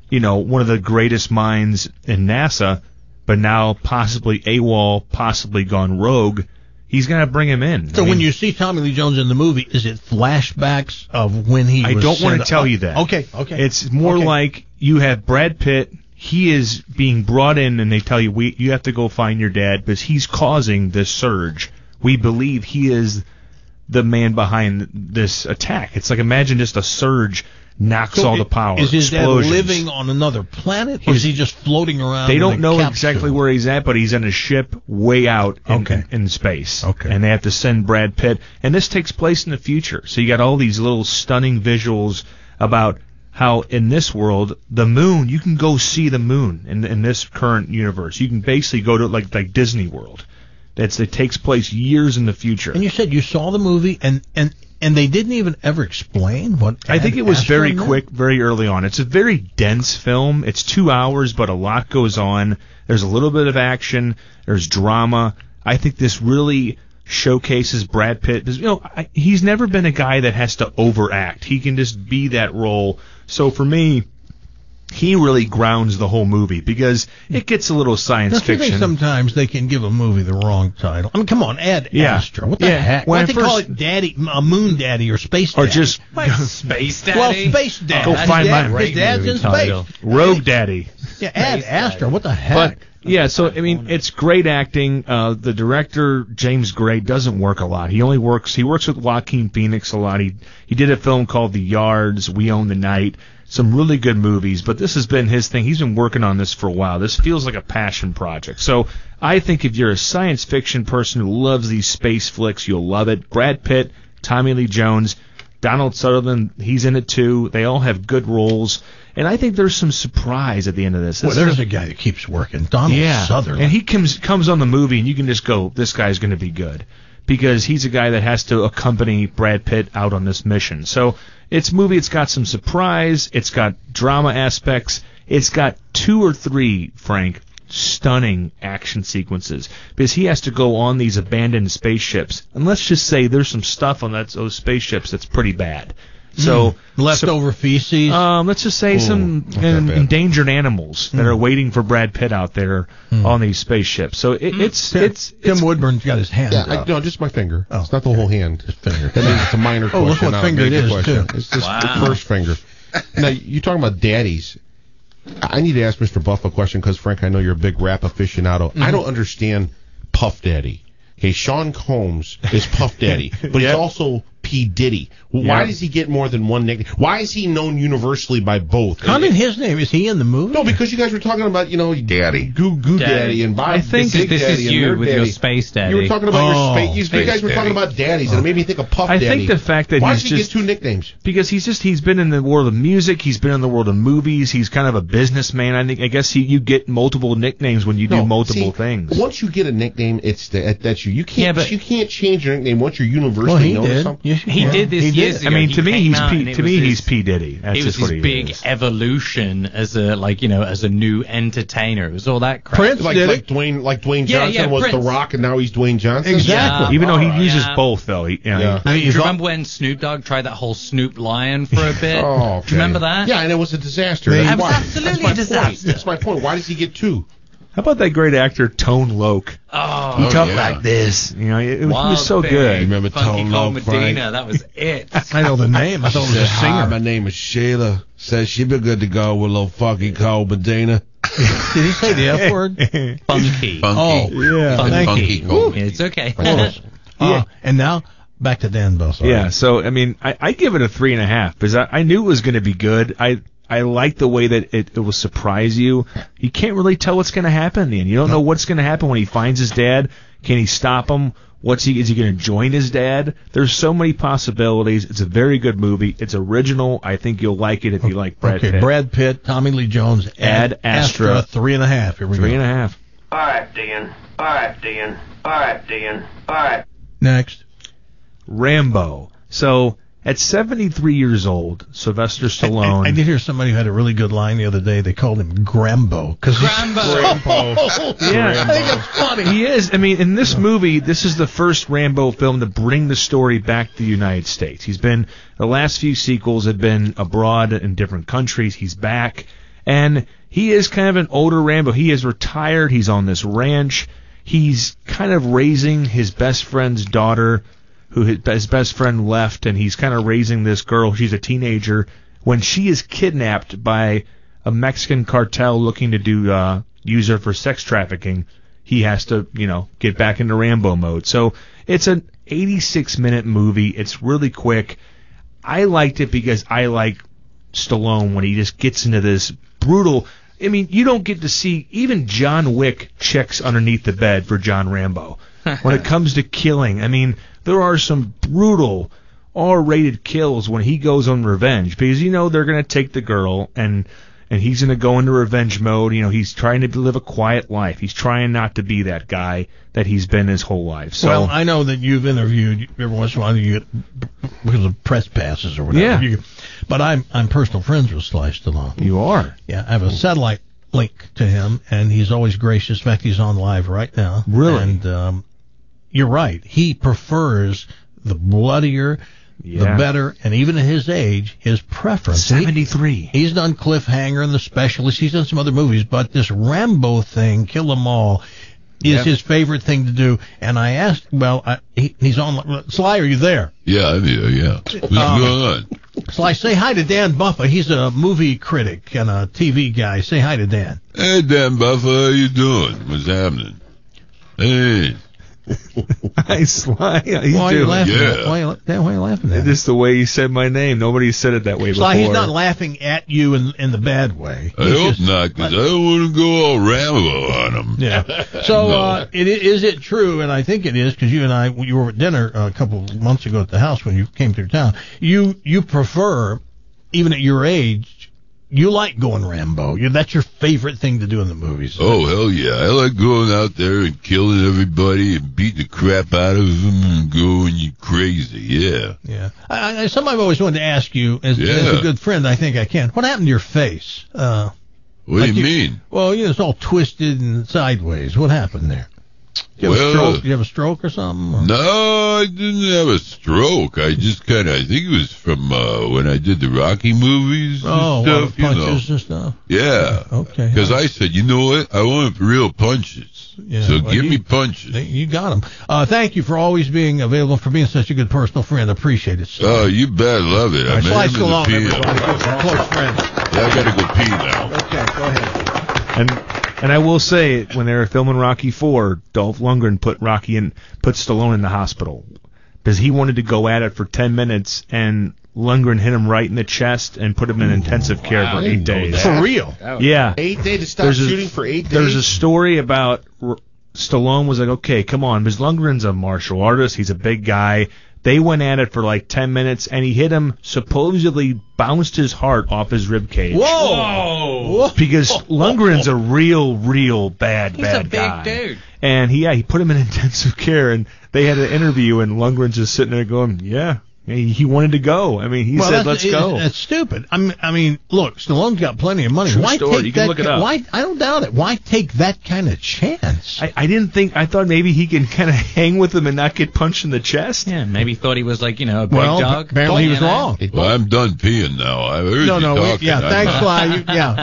[SPEAKER 10] one of the greatest minds in NASA, but now possibly AWOL, possibly gone rogue. He's going to bring him in.
[SPEAKER 8] So when you see Tommy Lee Jones in the movie, is it flashbacks of when he was...
[SPEAKER 10] I don't want to tell you that.
[SPEAKER 8] Okay.
[SPEAKER 10] It's more like you have Brad Pitt. He is being brought in, and they tell you, you have to go find your dad because he's causing this surge. We believe he is the man behind this attack. It's like, imagine just a surge knocks all the power.
[SPEAKER 8] Is his dad
[SPEAKER 10] explosions.
[SPEAKER 8] living on another planet, or is he just floating around?
[SPEAKER 10] They don't know
[SPEAKER 8] capsule?
[SPEAKER 10] Exactly where he's at, but he's in a ship way out in space.
[SPEAKER 8] Okay.
[SPEAKER 10] And they have to send Brad Pitt. And this takes place in the future. So you got all these little stunning visuals about how in this world, the moon, you can go see the moon in this current universe. You can basically go to like Disney World. It takes place years in the future.
[SPEAKER 8] And you said you saw the movie, and they didn't even ever explain what.
[SPEAKER 10] I think it was
[SPEAKER 8] Astra
[SPEAKER 10] very
[SPEAKER 8] meant?
[SPEAKER 10] quick, very early on. It's a very dense film. It's 2 hours, but a lot goes on. There's a little bit of action. There's drama. I think this really showcases Brad Pitt. He's never been a guy that has to overact. He can just be that role. So for me, he really grounds the whole movie because it gets a little science
[SPEAKER 8] Don't you
[SPEAKER 10] fiction.
[SPEAKER 8] think sometimes they can give a movie the wrong title? I mean, come on, Ad Astra. What the heck? Why don't they call it Daddy, Moon Daddy, or Space Daddy?
[SPEAKER 10] Or just
[SPEAKER 12] Space Daddy?
[SPEAKER 8] Well, Space Daddy.
[SPEAKER 10] Go find mine.
[SPEAKER 8] His dad's in space.
[SPEAKER 10] Rogue Daddy.
[SPEAKER 8] Yeah, Ad Astra. What the heck?
[SPEAKER 10] But yeah, so I mean, it's great acting. The director James Gray doesn't work a lot. He works with Joaquin Phoenix a lot. He did a film called The Yards, We Own the Night. Some really good movies, but this has been his thing. He's been working on this for a while. This feels like a passion project. So I think if you're a science fiction person who loves these space flicks, you'll love it. Brad Pitt, Tommy Lee Jones, Donald Sutherland, he's in it too. They all have good roles. And I think there's some surprise at the end of this.
[SPEAKER 8] Well, there's a guy that keeps working, Donald Sutherland.
[SPEAKER 10] And he comes on the movie, and you can just go, this guy's going to be good. Because he's a guy that has to accompany Brad Pitt out on this mission. So it's got some surprise, it's got drama aspects, it's got 2 or 3, Frank, stunning action sequences. Because he has to go on these abandoned spaceships. And let's just say there's some stuff on those spaceships that's pretty bad. So
[SPEAKER 8] leftover feces.
[SPEAKER 10] Let's just say some endangered animals that are waiting for Brad Pitt out there on these spaceships. So it's
[SPEAKER 8] Tim Woodburn's got his hand.
[SPEAKER 11] No, just my finger. It's not the whole hand. Just finger. That means it's a minor question.
[SPEAKER 8] Look what
[SPEAKER 11] not
[SPEAKER 8] finger
[SPEAKER 11] a
[SPEAKER 8] it
[SPEAKER 11] major
[SPEAKER 8] is
[SPEAKER 11] question.
[SPEAKER 8] too.
[SPEAKER 11] It's just the first finger. Now you're talking about daddies. I need to ask Mr. Buff a question because Frank, I know you're a big rap aficionado. I don't understand Puff Daddy. Okay, Sean Combs is Puff Daddy, but he's also P. Diddy. Why does he get more than one nickname? Why is he known universally by both?
[SPEAKER 8] I mean, his name, is he in the movie?
[SPEAKER 11] No, because you guys were talking about,
[SPEAKER 9] Daddy.
[SPEAKER 11] Goo Daddy and Bob.
[SPEAKER 12] I think
[SPEAKER 11] Big
[SPEAKER 12] this
[SPEAKER 11] Daddy
[SPEAKER 12] is
[SPEAKER 11] and
[SPEAKER 12] you
[SPEAKER 11] Nerd
[SPEAKER 12] with
[SPEAKER 11] Daddy.
[SPEAKER 12] your Space Daddy.
[SPEAKER 11] You were talking about your space. You guys were talking about daddies, and it made me think of Puff Daddy.
[SPEAKER 10] I think the fact that
[SPEAKER 11] Why
[SPEAKER 10] he's
[SPEAKER 11] does he
[SPEAKER 10] just
[SPEAKER 11] get 2 nicknames?
[SPEAKER 10] Because he's been in the world of music, he's been in the world of movies, he's kind of a businessman. I guess you get multiple nicknames when you do multiple things.
[SPEAKER 11] Once you get a nickname, that's you. You can't change your nickname once you're universally known as something.
[SPEAKER 12] He did this years ago.
[SPEAKER 10] I mean, to me, he's P. Diddy. That's
[SPEAKER 12] it was
[SPEAKER 10] just what
[SPEAKER 12] his
[SPEAKER 10] he
[SPEAKER 12] big
[SPEAKER 10] is.
[SPEAKER 12] evolution as a new entertainer. It was all that crap.
[SPEAKER 8] Prince
[SPEAKER 11] like Dwayne Johnson was
[SPEAKER 12] Prince.
[SPEAKER 11] The Rock, and now he's Dwayne Johnson.
[SPEAKER 8] Exactly.
[SPEAKER 12] Yeah.
[SPEAKER 10] Even though he uses both, though.
[SPEAKER 12] Do you remember when Snoop Dogg tried that whole Snoop Lion for a bit?
[SPEAKER 11] Oh, okay.
[SPEAKER 12] Do you remember that?
[SPEAKER 11] Yeah, and it was a disaster.
[SPEAKER 12] It was
[SPEAKER 11] That's
[SPEAKER 12] absolutely
[SPEAKER 11] my
[SPEAKER 12] a disaster.
[SPEAKER 11] Point. That's my point. Why does he get 2?
[SPEAKER 10] How about that great actor Tone Loc? He talked like this. He was so good.
[SPEAKER 11] Remember
[SPEAKER 12] Funky
[SPEAKER 11] Tone
[SPEAKER 12] Cole
[SPEAKER 11] Loc,
[SPEAKER 12] Medina,
[SPEAKER 11] Frank?
[SPEAKER 12] that was it.
[SPEAKER 8] I know the name. I thought it was a
[SPEAKER 11] Hi,
[SPEAKER 8] singer.
[SPEAKER 11] my name is Shayla. Says she be good to go with a little Funky Cole Medina.
[SPEAKER 8] Did he say the F word?
[SPEAKER 12] Funky.
[SPEAKER 8] Oh, yeah.
[SPEAKER 12] Funky.
[SPEAKER 9] Cole.
[SPEAKER 12] It's okay.
[SPEAKER 8] And now back to Dan Bell. Sorry.
[SPEAKER 10] Yeah, so, I mean, I give it a 3.5 because I knew it was going to be good. I like the way that it will surprise you. You can't really tell what's going to happen in the end. You don't know what's going to happen when he finds his dad. Can he stop him? Is he going to join his dad? There's so many possibilities. It's a very good movie. It's original. I think you'll like it if you like Brad Pitt.
[SPEAKER 8] Brad Pitt, Tommy Lee Jones,
[SPEAKER 10] Ad Astra.
[SPEAKER 8] 3.5. Here we go.
[SPEAKER 10] 3.5.
[SPEAKER 7] All right, Dan. All right, Dan. All right, Dan. All right.
[SPEAKER 8] Next.
[SPEAKER 10] Rambo. So, at 73 years old, Sylvester Stallone.
[SPEAKER 8] I did hear somebody who had a really good line the other day. They called him Grambo.
[SPEAKER 10] Yeah,
[SPEAKER 8] I think it's funny.
[SPEAKER 10] He is. I mean, in this movie, this is the first Rambo film to bring the story back to the United States. The last few sequels have been abroad in different countries. He's back. And he is kind of an older Rambo. He is retired. He's on this ranch. He's kind of raising his best friend's daughter, who his best friend left, and he's kind of raising this girl. She's a teenager. When she is kidnapped by a Mexican cartel looking to use her for sex trafficking, he has to, get back into Rambo mode. So it's an 86-minute movie. It's really quick. I liked it because I like Stallone when he just gets into this brutal. I mean, you don't get to see, even John Wick checks underneath the bed for John Rambo. When it comes to killing, I mean, there are some brutal R-rated kills when he goes on revenge because they're going to take the girl, and and he's going to go into revenge mode. You know, he's trying to live a quiet life. He's trying not to be that guy that he's been his whole life. So,
[SPEAKER 8] well, I know that you've interviewed every once in a while. You get because of press passes or whatever.
[SPEAKER 10] Yeah.
[SPEAKER 8] But I'm personal friends with Sly Stallone.
[SPEAKER 10] You are?
[SPEAKER 8] Yeah, I have a satellite link to him, and he's always gracious. In fact, he's on live right now.
[SPEAKER 10] Really?
[SPEAKER 8] And you're right. He prefers the bloodier, the better, and even at his age, his preference.
[SPEAKER 10] 73.
[SPEAKER 8] He's done Cliffhanger and The Specialist. He's done some other movies, but this Rambo thing, Kill 'Em All, is his favorite thing to do. And I asked, he's on. Sly, are you there?
[SPEAKER 9] Yeah, I'm here, yeah. What's going on?
[SPEAKER 8] Sly, say hi to Dan Buffa. He's a movie critic and a TV guy. Say hi to Dan.
[SPEAKER 9] Hey, Dan Buffa, how you doing? What's happening? Hey.
[SPEAKER 10] Hi, Sly. How you
[SPEAKER 8] Why are you
[SPEAKER 10] doing?
[SPEAKER 8] laughing?
[SPEAKER 9] Yeah.
[SPEAKER 8] Why are you laughing at?
[SPEAKER 10] Just the way you said my name. Nobody said it that way before.
[SPEAKER 8] Sly, he's not laughing at you in the bad way.
[SPEAKER 9] I hope not, because I don't want to go all Rambo on him.
[SPEAKER 8] Yeah. So, is it true, and I think it is, because you and I, you were at dinner a couple of months ago at the house when you came through town, you prefer, even at your age, you like going Rambo. That's your favorite thing to do in the movies.
[SPEAKER 9] Oh, hell yeah. I like going out there and killing everybody and beating the crap out of them and going crazy, yeah.
[SPEAKER 8] Yeah. Something I've always wanted to ask you, as a good friend, I think I can. What happened to your face?
[SPEAKER 9] What do you mean?
[SPEAKER 8] Well, it's all twisted and sideways. What happened there? Did you have a stroke or something? Or?
[SPEAKER 9] No, I didn't have a stroke. I just I think it was from when I did the Rocky movies and stuff.
[SPEAKER 8] Punches and stuff?
[SPEAKER 9] Yeah.
[SPEAKER 8] Okay.
[SPEAKER 9] Because I said, you know what? I want real punches.
[SPEAKER 8] Yeah,
[SPEAKER 9] so give me punches.
[SPEAKER 8] You got them. Thank you for always being available, for being such a good personal friend. I appreciate it.
[SPEAKER 9] Oh, you bet. Love it.
[SPEAKER 8] Right, Sly Stallone, everybody. Close friends.
[SPEAKER 9] Yeah, I got to go pee now.
[SPEAKER 8] Okay, go ahead.
[SPEAKER 10] And I will say, when they were filming Rocky IV, Dolph Lundgren put Stallone in the hospital because he wanted to go at it for 10 minutes, and Lundgren hit him right in the chest and put him in intensive care for 8 days.
[SPEAKER 8] For real?
[SPEAKER 10] Yeah.
[SPEAKER 11] 8 days to stop shooting for 8 days?
[SPEAKER 10] There's a story about Stallone was like, okay, come on, because Lundgren's a martial artist. He's a big guy. They went at it for like 10 minutes, and he hit him, supposedly bounced his heart off his rib cage.
[SPEAKER 8] Whoa!
[SPEAKER 10] Because Lundgren's a real bad guy.
[SPEAKER 12] He's a big dude.
[SPEAKER 10] And he put him in intensive care, and they had an interview, and Lundgren's just sitting there going, yeah. He wanted to go. I mean, he said, let's go.
[SPEAKER 8] That's stupid. I mean, look, Stallone's got plenty of money.
[SPEAKER 10] True
[SPEAKER 8] Why
[SPEAKER 10] story.
[SPEAKER 8] take
[SPEAKER 10] You can look it up.
[SPEAKER 8] I don't doubt it. Why take that kind of chance?
[SPEAKER 10] I thought maybe he can kind of hang with him and not get punched in the chest.
[SPEAKER 12] Yeah, maybe thought he was like, a big dog.
[SPEAKER 8] Apparently he was wrong.
[SPEAKER 9] Well, I'm done peeing now. I heard you talking.
[SPEAKER 8] Thanks, Sly.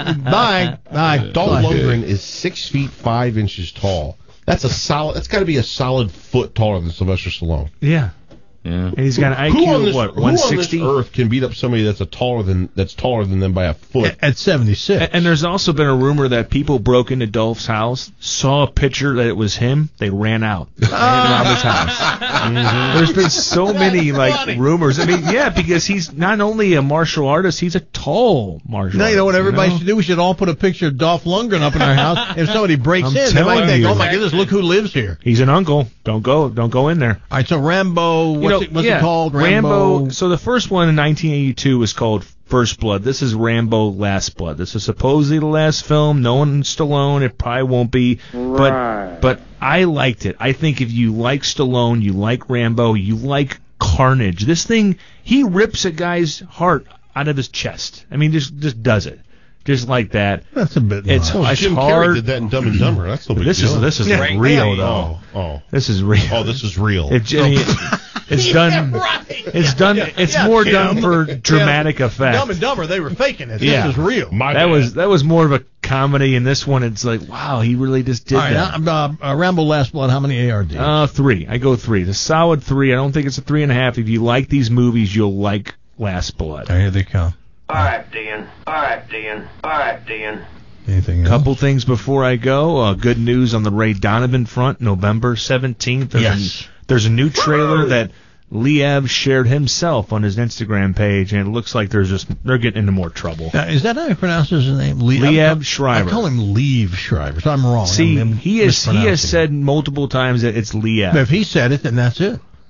[SPEAKER 8] Bye.
[SPEAKER 11] Dolph Lundgren is 6 feet 5 inches tall. That's got to be a solid foot taller than Sylvester Stallone.
[SPEAKER 10] Yeah. And he's got an IQ of what, 160?
[SPEAKER 11] Who on this earth can beat up somebody that's taller than them by a foot?
[SPEAKER 8] At 76.
[SPEAKER 10] And there's also been a rumor that people broke into Dolph's house, saw a picture that it was him, they ran out. They robbed his house. There's been so many rumors. I mean, yeah, because he's not only a martial artist, he's a tall martial artist.
[SPEAKER 8] Now you know what everybody should do? We should all put a picture of Dolph Lundgren up in our house. If somebody breaks in, they might think, oh my goodness, look who lives here.
[SPEAKER 10] He's an uncle. Don't go in there.
[SPEAKER 8] All right, so Rambo, what's it called?
[SPEAKER 10] Rambo. So the first one in 1982 was called First Blood. This is Rambo Last Blood. This is supposedly the last film. No one Stallone. It probably won't be.
[SPEAKER 13] Right.
[SPEAKER 10] But I liked it. I think if you like Stallone, you like Rambo, you like carnage. This thing, he rips a guy's heart out of his chest. I mean, just does it. Just like that.
[SPEAKER 8] That's a bit.
[SPEAKER 10] It's
[SPEAKER 11] Jim
[SPEAKER 10] hard.
[SPEAKER 11] Carrey did that in Dumb and Dumber. That's no big deal.
[SPEAKER 10] This is real though.
[SPEAKER 11] Oh.
[SPEAKER 10] This is real.
[SPEAKER 11] Oh, this is real.
[SPEAKER 10] It's done. It's done. It's more done for dramatic effect.
[SPEAKER 8] Dumb and Dumber, they were faking it.
[SPEAKER 10] Yeah.
[SPEAKER 8] This is real.
[SPEAKER 10] That was more of a comedy, and this one, it's like, wow, he really just did
[SPEAKER 8] that. Rambo Last Blood. How many ARDs?
[SPEAKER 10] 3. I go 3. The solid 3. I don't think it's a 3.5. If you like these movies, you'll like Last Blood.
[SPEAKER 8] Here they come.
[SPEAKER 7] All right, Dan.
[SPEAKER 8] Anything else?
[SPEAKER 10] Couple things before I go. Good news on the Ray Donovan front. November 17th. There's a new trailer that Liev shared himself on his Instagram page, and it looks like they're getting into more trouble.
[SPEAKER 8] Now, is that how he pronounces his name?
[SPEAKER 10] Liev Schreiber.
[SPEAKER 8] I call him Liev Schreiber, so I'm wrong.
[SPEAKER 10] See, he has said multiple times that it's Liev.
[SPEAKER 8] But if he said it, then that's it.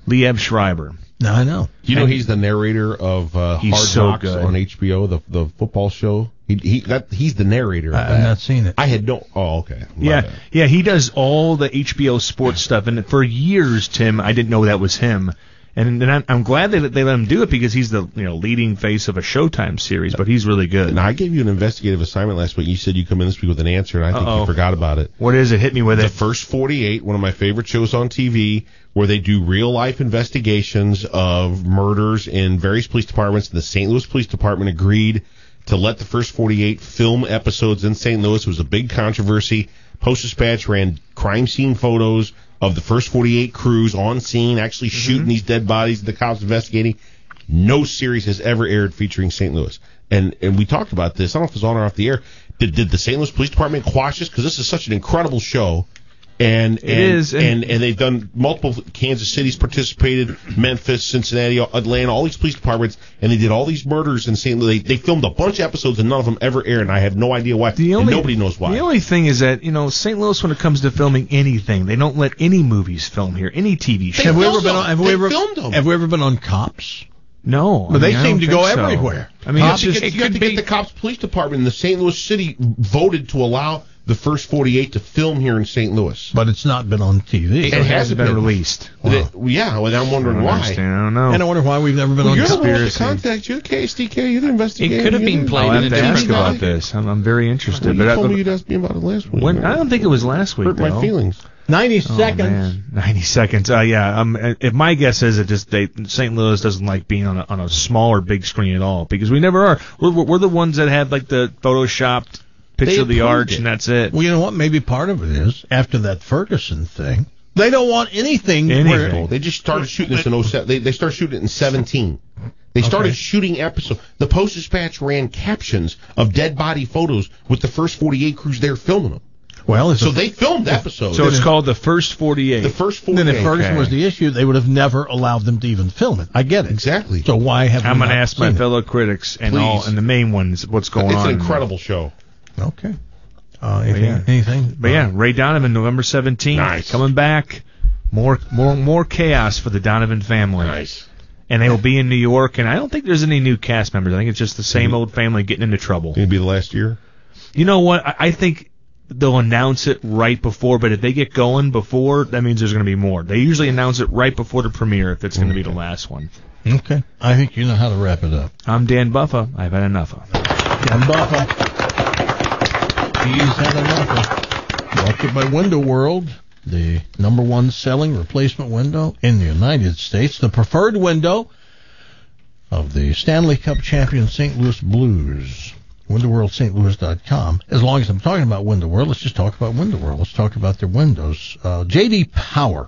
[SPEAKER 10] Liev Schreiber.
[SPEAKER 8] No, I know.
[SPEAKER 11] You know he's the narrator of
[SPEAKER 10] He's
[SPEAKER 11] Hard
[SPEAKER 10] so
[SPEAKER 11] Knocks
[SPEAKER 10] good.
[SPEAKER 11] on HBO, the football show. He's the narrator of that.
[SPEAKER 8] I've not seen it.
[SPEAKER 11] I had no. Oh, okay. My
[SPEAKER 10] Yeah,
[SPEAKER 11] bad.
[SPEAKER 10] yeah, he does all the HBO sports stuff, and for years, Tim, I didn't know that was him. And I'm glad they let him do it because he's the leading face of a Showtime series, but he's really good.
[SPEAKER 11] Now, I gave you an investigative assignment last week. You said you come in this week with an answer, and I think you forgot about it.
[SPEAKER 10] What is it? Hit me with
[SPEAKER 11] The
[SPEAKER 10] it.
[SPEAKER 11] First 48, one of my favorite shows on TV, where they do real-life investigations of murders in various police departments. The St. Louis Police Department agreed to let the First 48 film episodes in St. Louis. It was a big controversy. Post-Dispatch ran crime scene photos of the First 48 crews on scene, actually shooting these dead bodies, the cops investigating. No series has ever aired featuring St. Louis. And we talked about this. I don't know if it was on or off the air. Did the St. Louis Police Department quash this? Because this is such an incredible show. And they've done multiple. Kansas City's participated, Memphis, Cincinnati, Atlanta, all these police departments, and they did all these murders in St. Louis. They filmed a bunch of episodes, and none of them ever aired. And I have no idea why. And nobody knows why.
[SPEAKER 10] The only thing is that St. Louis, when it comes to filming anything, they don't let any movies film here, any TV show.
[SPEAKER 8] Have we ever
[SPEAKER 11] filmed them.
[SPEAKER 8] Have we ever been on Cops?
[SPEAKER 10] No,
[SPEAKER 8] But they
[SPEAKER 10] I
[SPEAKER 8] seem
[SPEAKER 10] don't
[SPEAKER 8] to go
[SPEAKER 10] think so.
[SPEAKER 8] everywhere.
[SPEAKER 10] I mean,
[SPEAKER 11] you have to get the cops police department. And the St. Louis City voted to allow the First 48 to film here in St. Louis.
[SPEAKER 8] But it's not been on TV.
[SPEAKER 10] It hasn't been released.
[SPEAKER 11] Well, I'm wondering why.
[SPEAKER 10] I don't know.
[SPEAKER 8] And I wonder why we've never been on
[SPEAKER 11] You're the one with
[SPEAKER 8] Conspiracy.
[SPEAKER 11] the contact. You're the KSDK. You're the investigator.
[SPEAKER 12] It could have been played
[SPEAKER 10] I'll
[SPEAKER 12] in
[SPEAKER 10] have
[SPEAKER 12] a
[SPEAKER 10] to ask
[SPEAKER 12] different
[SPEAKER 10] about
[SPEAKER 12] way.
[SPEAKER 10] this. I'm very interested.
[SPEAKER 11] You
[SPEAKER 10] But
[SPEAKER 11] told me you'd ask me about it last week.
[SPEAKER 10] I don't think it was last week.
[SPEAKER 11] Hurt my
[SPEAKER 10] though.
[SPEAKER 11] feelings.
[SPEAKER 8] 90
[SPEAKER 10] Oh,
[SPEAKER 8] seconds.
[SPEAKER 10] man. 90 seconds. Yeah. If my guess is it just St. Louis doesn't like being on a small or big screen at all because we never are. We're the ones that have like the photoshopped picture of the arch and that's it.
[SPEAKER 8] Well, you know what? Maybe part of it is after that Ferguson thing, they don't want anything.
[SPEAKER 11] Where, they just started shooting this in 07. They started shooting it in 17. They started shooting episodes. The Post-Dispatch ran captions of dead body photos with the First 48 crews there filming them.
[SPEAKER 8] Well,
[SPEAKER 11] so they filmed episodes.
[SPEAKER 10] So it's called the First 48.
[SPEAKER 11] The First 48.
[SPEAKER 8] Then if Ferguson was the issue, they would have never allowed them to even film it. I get it.
[SPEAKER 11] Exactly.
[SPEAKER 8] So why have
[SPEAKER 10] I'm
[SPEAKER 8] going to
[SPEAKER 10] ask my fellow critics and
[SPEAKER 11] Please.
[SPEAKER 10] the main ones what's going on.
[SPEAKER 11] It's an incredible show.
[SPEAKER 8] Okay. Anything?
[SPEAKER 10] But yeah, Ray Donovan, November 17th,
[SPEAKER 11] Nice.
[SPEAKER 10] coming back. More chaos for the Donovan family.
[SPEAKER 11] Nice.
[SPEAKER 10] And they will be in New York, and I don't think there's any new cast members. I think it's just the same old family getting into trouble.
[SPEAKER 11] It'll be the last year.
[SPEAKER 10] You know what? I think they'll announce it right before, but if they get going before, that means there's going to be more. They usually announce it right before the premiere if it's going to be the last one.
[SPEAKER 8] Okay. I think you know how to wrap it up.
[SPEAKER 10] I'm Dan Buffa. I've had enough of.
[SPEAKER 8] Dan Buffa. He's had enough. Brought to you by Window World, the number one selling replacement window in the United States, the preferred window of the Stanley Cup champion St. Louis Blues. WindowWorldSt.Louis.com. As long as I'm talking about Window World, let's just talk about Window World. Let's talk about their windows. J.D. Power.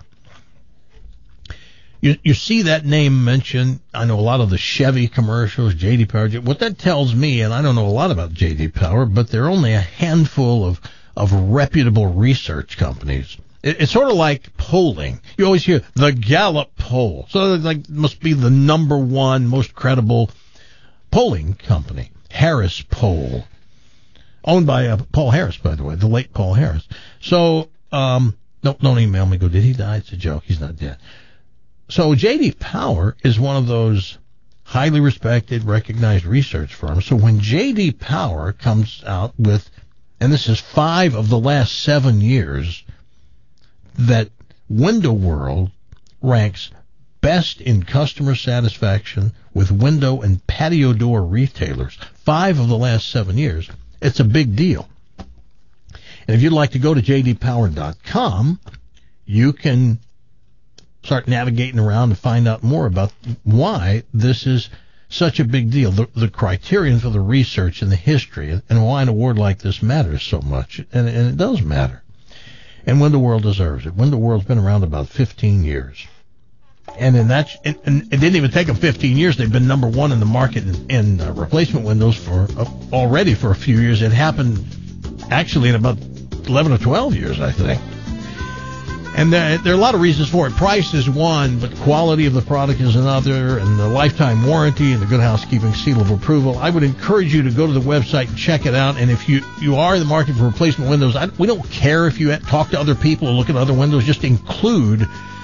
[SPEAKER 8] You see that name mentioned. I know a lot of the Chevy commercials, J.D. Power. What that tells me, and I don't know a lot about J.D. Power, but there are only a handful of reputable research companies. It's sort of like polling. You always hear the Gallup poll. So it's like must be the number one most credible polling company. Harris Poll. Owned by Paul Harris, by the way, the late Paul Harris. So, don't email me, go, did he die? It's a joke. He's not dead. So J.D. Power is one of those highly respected, recognized research firms. So when J.D. Power comes out with, and this is 5 of the last 7 years, that Window World ranks best in customer satisfaction with window and patio door retailers, 5 of the last 7 years, it's a big deal. And if you'd like to go to jdpower.com, you can start navigating around and find out more about why this is such a big deal, the criterion for the research and the history, and why an award like this matters so much. And it does matter. And Window World deserves it. Window World's been around about 15 years. And it didn't even take them 15 years. They've been number one in the market in replacement windows already for a few years. It happened actually in about 11 or 12 years, I think. And there are a lot of reasons for it. Price is one, but quality of the product is another, and the lifetime warranty and the Good Housekeeping seal of approval. I would encourage you to go to the website and check it out. And if you are in the market for replacement windows, we don't care if you talk to other people or look at other windows. Just include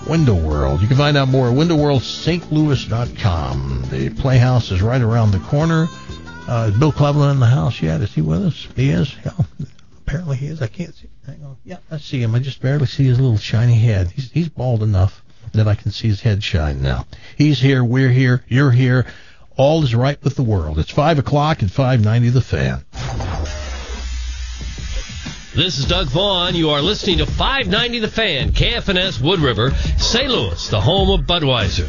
[SPEAKER 8] Window World. You can find out more at windowworldstlouis.com. The Playhouse is right around the corner. Is Bill Cleveland in the house yet? Is he with us? He is? Yeah, apparently he is. I can't see. Hang on. Yeah, I see him. I just barely see his little shiny head. He's bald enough that I can see his head shine now. He's here. We're here. You're here. All is right with the world. It's 5 o'clock at 590 The Fan.
[SPEAKER 14] This is Doug Vaughn. You are listening to 590 The Fan, KFNS Wood River, St. Louis, the home of Budweiser.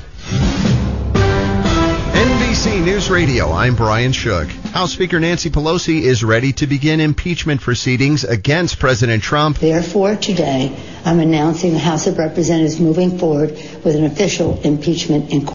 [SPEAKER 15] NBC News Radio, I'm Brian Shook. House Speaker Nancy Pelosi is ready to begin impeachment proceedings against President Trump.
[SPEAKER 16] Therefore, today, I'm announcing the House of Representatives moving forward with an official impeachment inquiry.